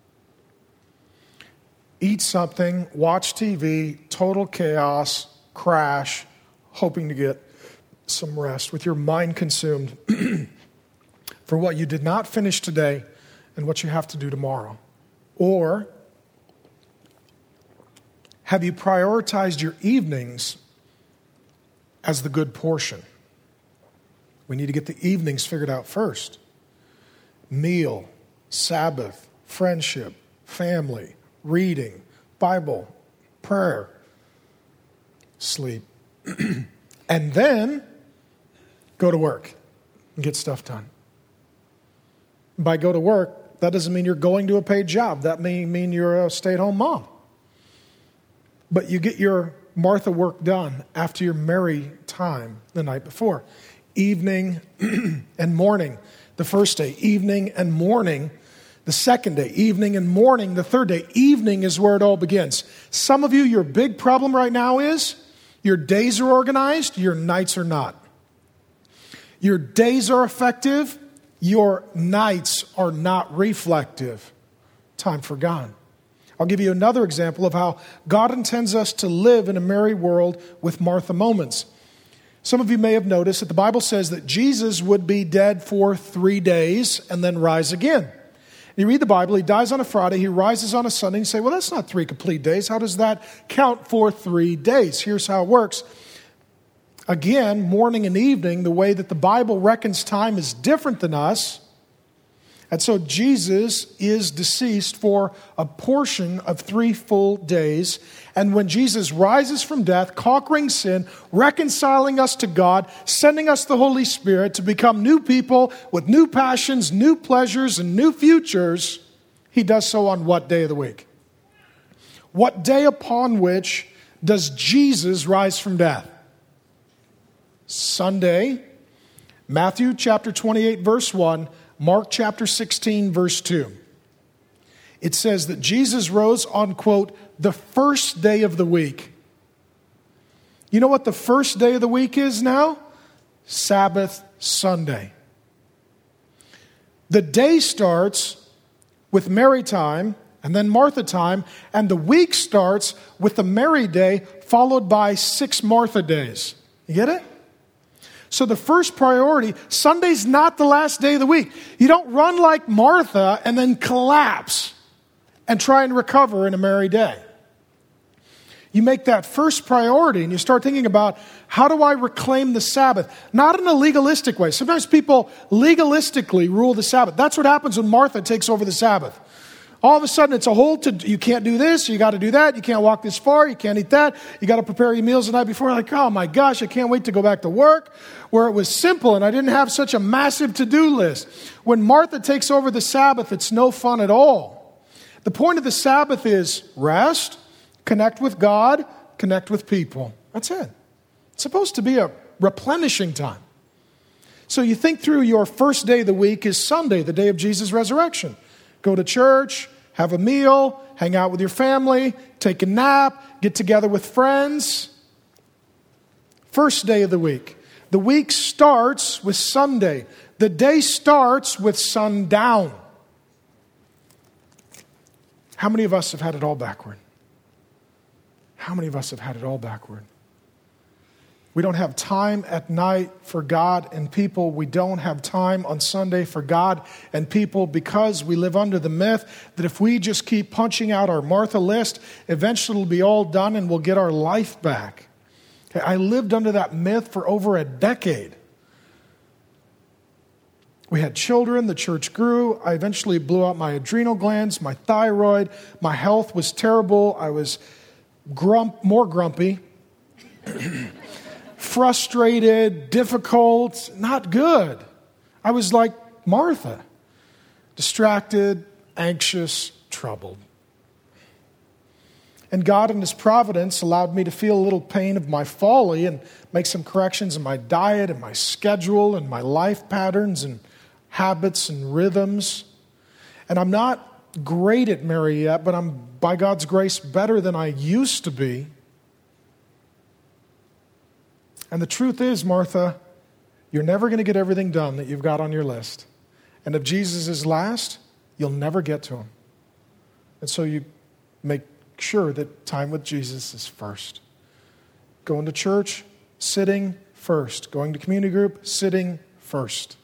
Eat something, watch T V, total chaos, crash, hoping to get some rest with your mind consumed for what you did not finish today and what you have to do tomorrow? Or have you prioritized your evenings as the good portion? We need to get the evenings figured out first. Meal, Sabbath, friendship, family, reading, Bible, prayer, sleep. And then go to work and get stuff done. By go to work, that doesn't mean you're going to a paid job. That may mean you're a stay-at-home mom. But you get your Martha work done after your merry time the night before. Evening and morning, the first day. Evening and morning, the second day. Evening and morning, the third day. Evening is where it all begins. Some of you, your big problem right now is your days are organized, your nights are not. Your days are effective, your nights are not reflective. Time for God. I'll give you another example of how God intends us to live in a merry world with Martha moments. Some of you may have noticed that the Bible says that Jesus would be dead for three days and then rise again. You read the Bible, He dies on a Friday, He rises on a Sunday, and you say, well, that's not three complete days. How does that count for three days? Here's how it works. Again, morning and evening, the way that the Bible reckons time is different than us. And so Jesus is deceased for a portion of three full days. And when Jesus rises from death, conquering sin, reconciling us to God, sending us the Holy Spirit to become new people with new passions, new pleasures, and new futures, He does so on what day of the week? What day upon which does Jesus rise from death? Sunday, Matthew chapter twenty-eight, verse one, Mark chapter sixteen, verse two. It says that Jesus rose on, quote, the first day of the week. You know what the first day of the week is now? Sabbath Sunday. The day starts with Mary time and then Martha time, and the week starts with the Mary day followed by six Martha days. You get it? So the first priority, Sunday's not the last day of the week. You don't run like Martha and then collapse and try and recover in a merry day. You make that first priority and you start thinking about, how do I reclaim the Sabbath? Not in a legalistic way. Sometimes people legalistically rule the Sabbath. That's what happens when Martha takes over the Sabbath. All of a sudden, it's a whole, to, you can't do this, you got to do that, you can't walk this far, you can't eat that, you got to prepare your meals the night before. Like, oh my gosh, I can't wait to go back to work, where it was simple and I didn't have such a massive to-do list. When Martha takes over the Sabbath, it's no fun at all. The point of the Sabbath is rest, connect with God, connect with people. That's it. It's supposed to be a replenishing time. So you think through your first day of the week is Sunday, the day of Jesus' resurrection. Go to church, have a meal, hang out with your family, take a nap, get together with friends. First day of the week. The week starts with Sunday. The day starts with sundown. How many of us have had it all backward? How many of us have had it all backward? We don't have time at night for God and people. We don't have time on Sunday for God and people because we live under the myth that if we just keep punching out our Martha list, eventually it'll be all done and we'll get our life back. I lived under that myth for over a decade. We had children, the church grew. I eventually blew out my adrenal glands, my thyroid. My health was terrible. I was grump, more grumpy, frustrated, difficult, not good. I was like Martha, distracted, anxious, troubled. And God in His providence allowed me to feel a little pain of my folly and make some corrections in my diet and my schedule and my life patterns and habits and rhythms. And I'm not great at Mary yet, but I'm, by God's grace, better than I used to be. And the truth is, Martha, you're never going to get everything done that you've got on your list. And if Jesus is last, you'll never get to Him. And so you make sure that time with Jesus is first. Going to church, sitting first. Going to community group, sitting first.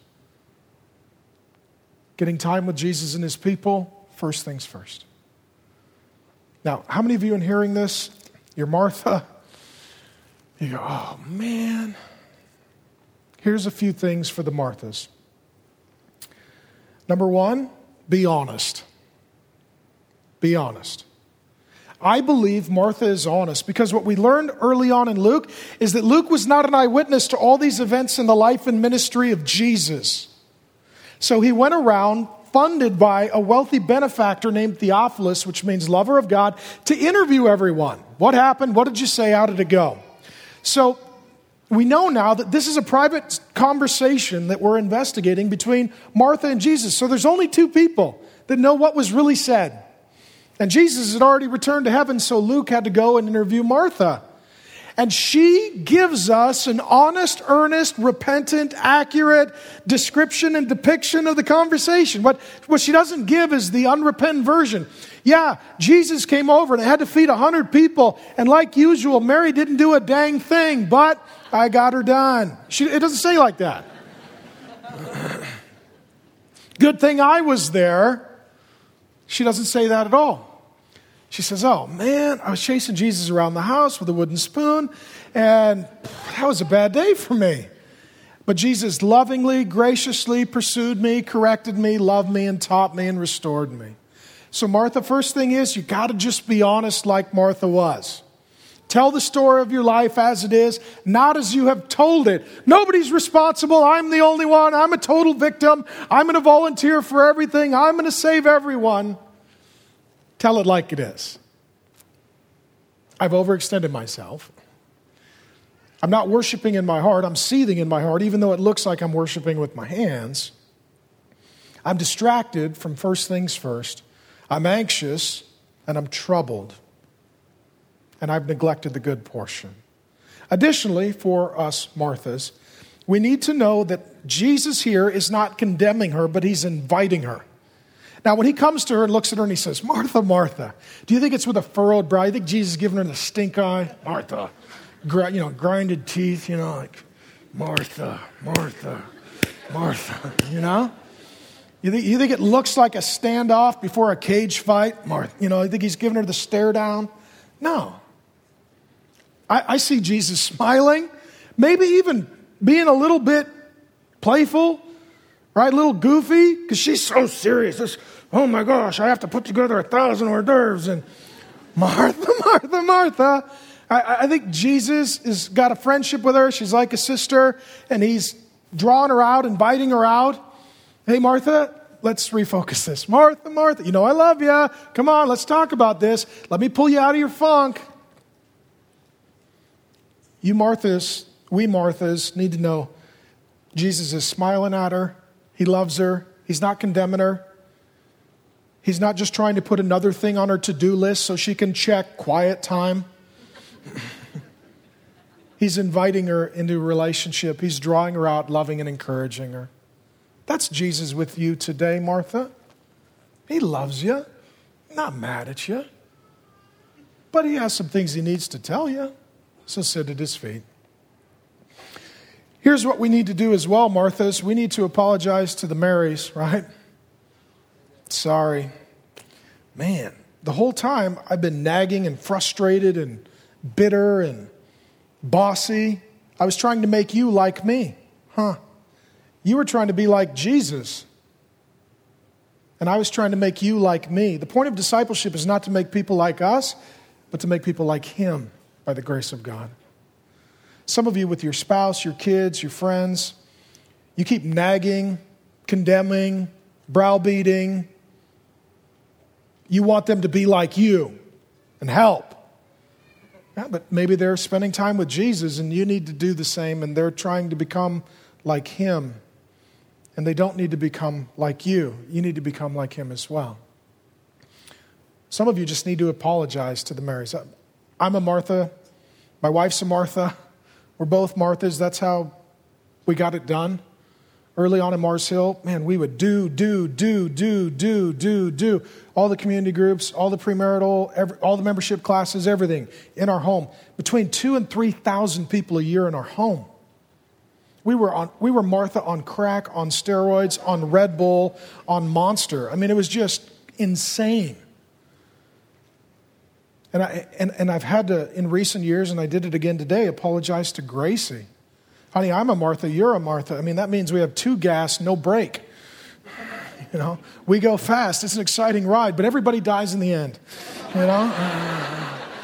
Getting time with Jesus and His people, first things first. Now, how many of you in hearing this, you're Martha? You go, oh man. Here's a few things for the Marthas. Number one, be honest. Be honest. I believe Martha is honest because what we learned early on in Luke is that Luke was not an eyewitness to all these events in the life and ministry of Jesus. So he went around funded by a wealthy benefactor named Theophilus, which means lover of God, to interview everyone. What happened? What did you say? How did it go? So we know now that this is a private conversation that we're investigating between Martha and Jesus. So there's only two people that know what was really said. And Jesus had already returned to heaven, so Luke had to go and interview Martha. And she gives us an honest, earnest, repentant, accurate description and depiction of the conversation. What, what she doesn't give is the unrepentant version. Yeah, Jesus came over and they had to feed a hundred people. And like usual, Mary didn't do a dang thing, but I got her done. She, it doesn't say like that. Good thing I was there. She doesn't say that at all. She says, oh man, I was chasing Jesus around the house with a wooden spoon, and that was a bad day for me. But Jesus lovingly, graciously pursued me, corrected me, loved me, and taught me and restored me. So Martha, first thing is, you got to just be honest like Martha was. Tell the story of your life as it is, not as you have told it. Nobody's responsible. I'm the only one. I'm a total victim. I'm going to volunteer for everything. I'm going to save everyone. Tell it like it is. I've overextended myself. I'm not worshiping in my heart. I'm seething in my heart, even though it looks like I'm worshiping with my hands. I'm distracted from first things first. I'm anxious and I'm troubled. And I've neglected the good portion. Additionally, for us Marthas, we need to know that Jesus here is not condemning her, but He's inviting her. Now, when He comes to her and looks at her and He says, Martha, Martha, do you think it's with a furrowed brow? You think Jesus is giving her the stink eye? Martha. Gr- you know, grinded teeth, you know, like, Martha, Martha, Martha, you know? You think, you think it looks like a standoff before a cage fight? Martha, you know, you think He's giving her the stare down? No. I, I see Jesus smiling, maybe even being a little bit playful, right? A little goofy, because she's so serious. This, oh my gosh, I have to put together a thousand hors d'oeuvres. And Martha, Martha, Martha. I, I think Jesus has got a friendship with her. She's like a sister, and He's drawing her out, inviting her out. Hey, Martha, let's refocus this. Martha, Martha, you know I love you. Come on, let's talk about this. Let me pull you out of your funk. You Marthas, we Marthas need to know Jesus is smiling at her. He loves her. He's not condemning her. He's not just trying to put another thing on her to-do list so she can check quiet time. He's inviting her into a relationship. He's drawing her out, loving and encouraging her. That's Jesus with you today, Martha. He loves you. Not mad at you. But He has some things He needs to tell you. So sit at His feet. Here's what we need to do as well, Marthas. We need to apologize to the Marys, right? Sorry. Man, the whole time I've been nagging and frustrated and bitter and bossy. I was trying to make you like me. Huh. You were trying to be like Jesus. And I was trying to make you like me. The point of discipleship is not to make people like us, but to make people like Him by the grace of God. Some of you with your spouse, your kids, your friends, you keep nagging, condemning, browbeating. You want them to be like you and help. Yeah, but maybe they're spending time with Jesus and you need to do the same, and they're trying to become like Him. And they don't need to become like you. You need to become like Him as well. Some of you just need to apologize to the Marys. I'm a Martha. My wife's a Martha. We're both Marthas. That's how we got it done. Early on in Mars Hill, man, we would do, do, do, do, do, do, do. All the community groups, all the premarital, every, all the membership classes, everything in our home. Between two and three thousand people a year in our home. We were on. We were Martha on crack, on steroids, on Red Bull, on Monster. I mean, it was just insane. And I and, and I've had to, in recent years, and I did it again today, apologize to Gracie. Honey, I'm a Martha, you're a Martha. I mean, that means we have two gas, no brake. You know, we go fast. It's an exciting ride, but everybody dies in the end. You know?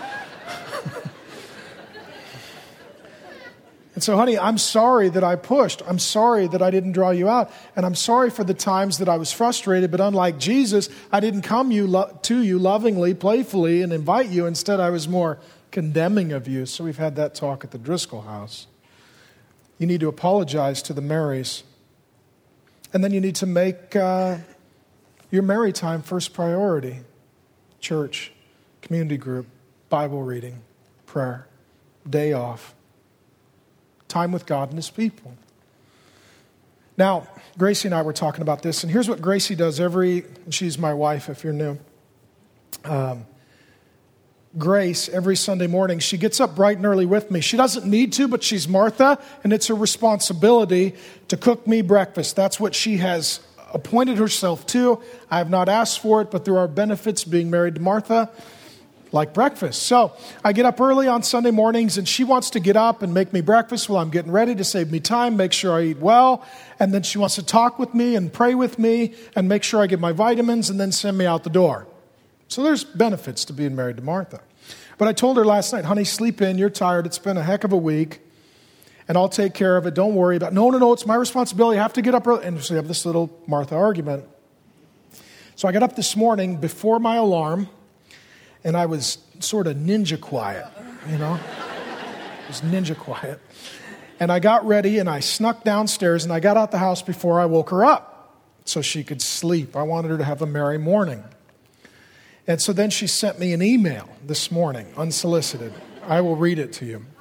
And so, honey, I'm sorry that I pushed. I'm sorry that I didn't draw you out. And I'm sorry for the times that I was frustrated. But unlike Jesus, I didn't come you lo- to you lovingly, playfully, and invite you. Instead, I was more condemning of you. So we've had that talk at the Driscoll house. You need to apologize to the Marys. And then you need to make uh, your Mary time first priority. Church, community group, Bible reading, prayer, day off. Time with God and His people. Now, Gracie and I were talking about this, and here's what Gracie does every, she's my wife if you're new. Um, Grace, every Sunday morning, she gets up bright and early with me. She doesn't need to, but she's Martha, and it's her responsibility to cook me breakfast. That's what she has appointed herself to. I have not asked for it, but there are benefits being married to Martha. Like breakfast. So I get up early on Sunday mornings and she wants to get up and make me breakfast while I'm getting ready to save me time, make sure I eat well. And then she wants to talk with me and pray with me and make sure I get my vitamins and then send me out the door. So there's benefits to being married to Martha. But I told her last night, honey, sleep in. You're tired. It's been a heck of a week. And I'll take care of it. Don't worry about it. No, no, no. It's my responsibility. I have to get up early. And so we have this little Martha argument. So I got up this morning before my alarm. And I was sort of ninja quiet, you know? It was ninja quiet. And I got ready and I snuck downstairs and I got out the house before I woke her up so she could sleep. I wanted her to have a merry morning. And so then she sent me an email this morning, unsolicited. I will read it to you.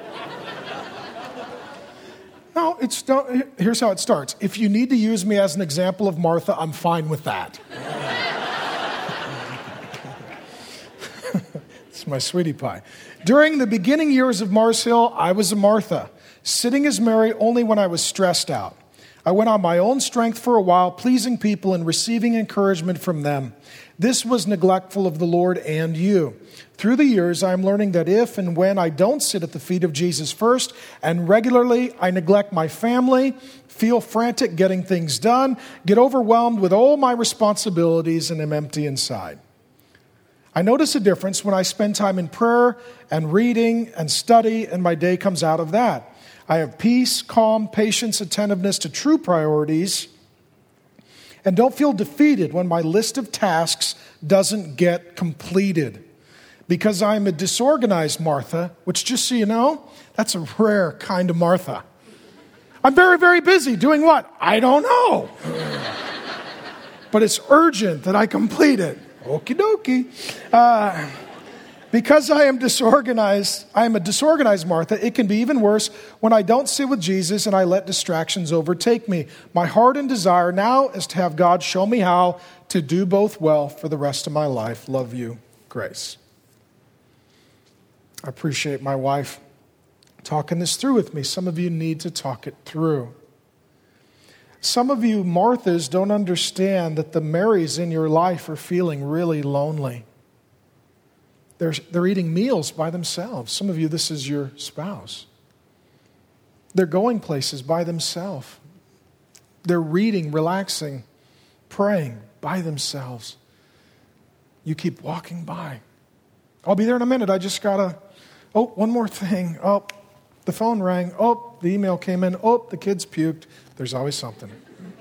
No, it's don't, here's how it starts. If you need to use me as an example of Martha, I'm fine with that. My sweetie pie. During the beginning years of Mars Hill, I was a Martha, sitting as Mary only when I was stressed out. I went on my own strength for a while, pleasing people and receiving encouragement from them. This was neglectful of the Lord and you. Through the years, I am learning that if and when I don't sit at the feet of Jesus first, and regularly I neglect my family, feel frantic getting things done, get overwhelmed with all my responsibilities, and am empty inside. I notice a difference when I spend time in prayer and reading and study, and my day comes out of that. I have peace, calm, patience, attentiveness to true priorities, and don't feel defeated when my list of tasks doesn't get completed. Because I'm a disorganized Martha, which, just so you know, that's a rare kind of Martha. I'm very, very busy doing what? I don't know. But it's urgent that I complete it. Okie dokie. Uh, because I am disorganized, I am a disorganized Martha, it can be even worse when I don't sit with Jesus and I let distractions overtake me. My heart and desire now is to have God show me how to do both well for the rest of my life. Love you, Grace. I appreciate my wife talking this through with me. Some of you need to talk it through. Some of you Marthas don't understand that the Marys in your life are feeling really lonely. They're, they're eating meals by themselves. Some of you, this is your spouse. They're going places by themselves. They're reading, relaxing, praying by themselves. You keep walking by. I'll be there in a minute. I just got to, oh, one more thing. Oh, the phone rang. Oh, the email came in. Oh, the kids puked. There's always something.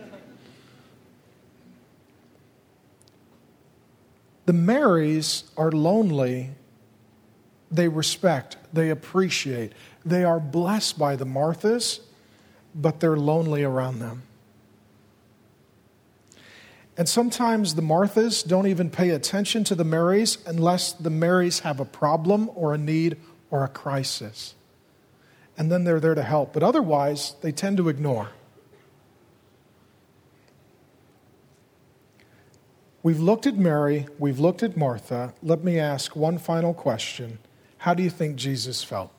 The Marys are lonely. They respect. They appreciate. They are blessed by the Marthas, but they're lonely around them. And sometimes the Marthas don't even pay attention to the Marys unless the Marys have a problem or a need or a crisis. And then they're there to help. But otherwise, they tend to ignore. We've looked at Mary. We've looked at Martha. Let me ask one final question. How do you think Jesus felt?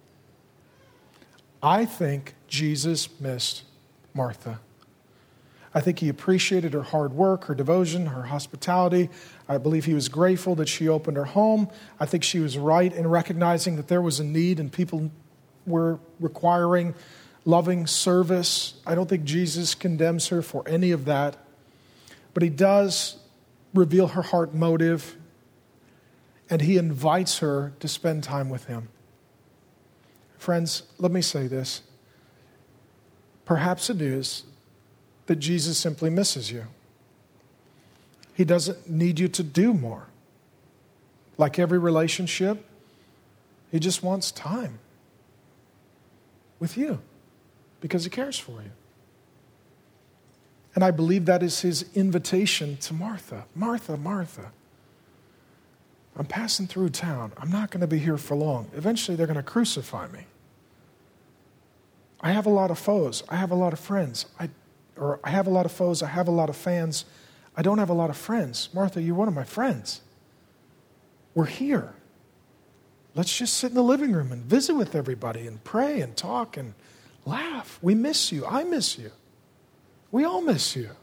I think Jesus missed Martha. I think he appreciated her hard work, her devotion, her hospitality. I believe he was grateful that she opened her home. I think she was right in recognizing that there was a need and people were requiring loving service. I don't think Jesus condemns her for any of that. But he does reveal her heart motive, and he invites her to spend time with him. Friends, let me say this. Perhaps it is that Jesus simply misses you. He doesn't need you to do more. Like every relationship, he just wants time with you because he cares for you. And I believe that is his invitation to Martha. Martha, Martha, I'm passing through town. I'm not going to be here for long. Eventually they're going to crucify me. I have a lot of foes. I have a lot of friends. I Or I have a lot of foes, I have a lot of fans. I don't have a lot of friends. Martha, you're one of my friends. We're here. Let's just sit in the living room and visit with everybody and pray and talk and laugh. We miss you. I miss you. We all miss you.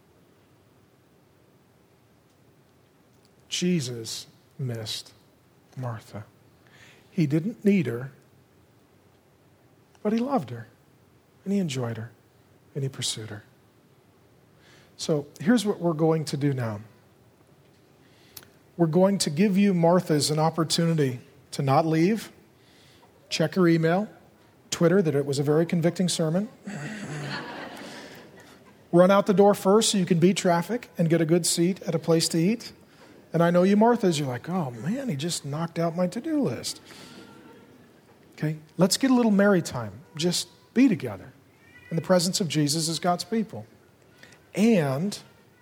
Jesus missed Martha. He didn't need her, but he loved her, and he enjoyed her. And he pursued her. So here's what we're going to do now. We're going to give you, Marthas, an opportunity to not leave. Check your email, Twitter that it was a very convicting sermon. Run out the door first so you can beat traffic and get a good seat at a place to eat. And I know you Marthas, you're like, oh man, he just knocked out my to-do list. Okay, let's get a little Mary time. Just be together in the presence of Jesus as God's people. And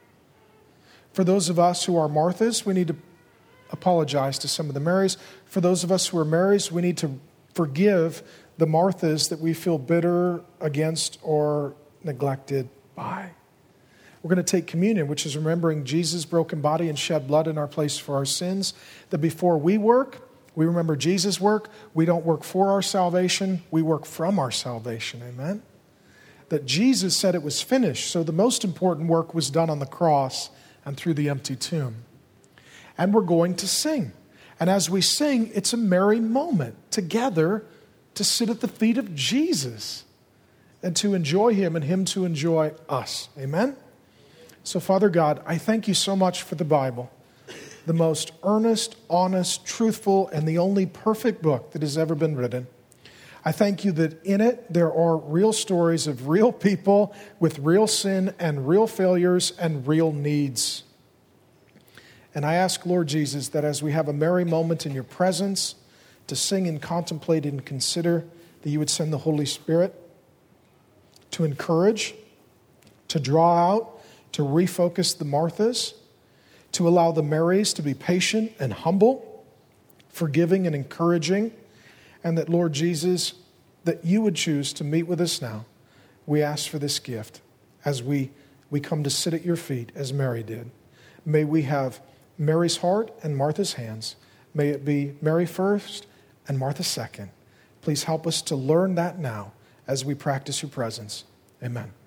for those of us who are Marthas, we need to apologize to some of the Marys. For those of us who are Marys, we need to forgive the Marthas that we feel bitter against or neglected by. We're going to take communion, which is remembering Jesus' broken body and shed blood in our place for our sins. That before we work, we remember Jesus' work. We don't work for our salvation. We work from our salvation. Amen? That Jesus said it was finished. So the most important work was done on the cross and through the empty tomb. And we're going to sing. And as we sing, it's a merry moment together to sit at the feet of Jesus and to enjoy him and him to enjoy us. Amen? So Father God, I thank you so much for the Bible, the most earnest, honest, truthful, and the only perfect book that has ever been written. I thank you that in it there are real stories of real people with real sin and real failures and real needs. And I ask, Lord Jesus, that as we have a merry moment in your presence to sing and contemplate and consider, that you would send the Holy Spirit to encourage, to draw out, to refocus the Marthas, to allow the Marys to be patient and humble, forgiving and encouraging, and that, Lord Jesus, that you would choose to meet with us now. We ask for this gift as we, we come to sit at your feet as Mary did. May we have Mary's heart and Martha's hands. May it be Mary first and Martha second. Please help us to learn that now as we practice your presence. Amen.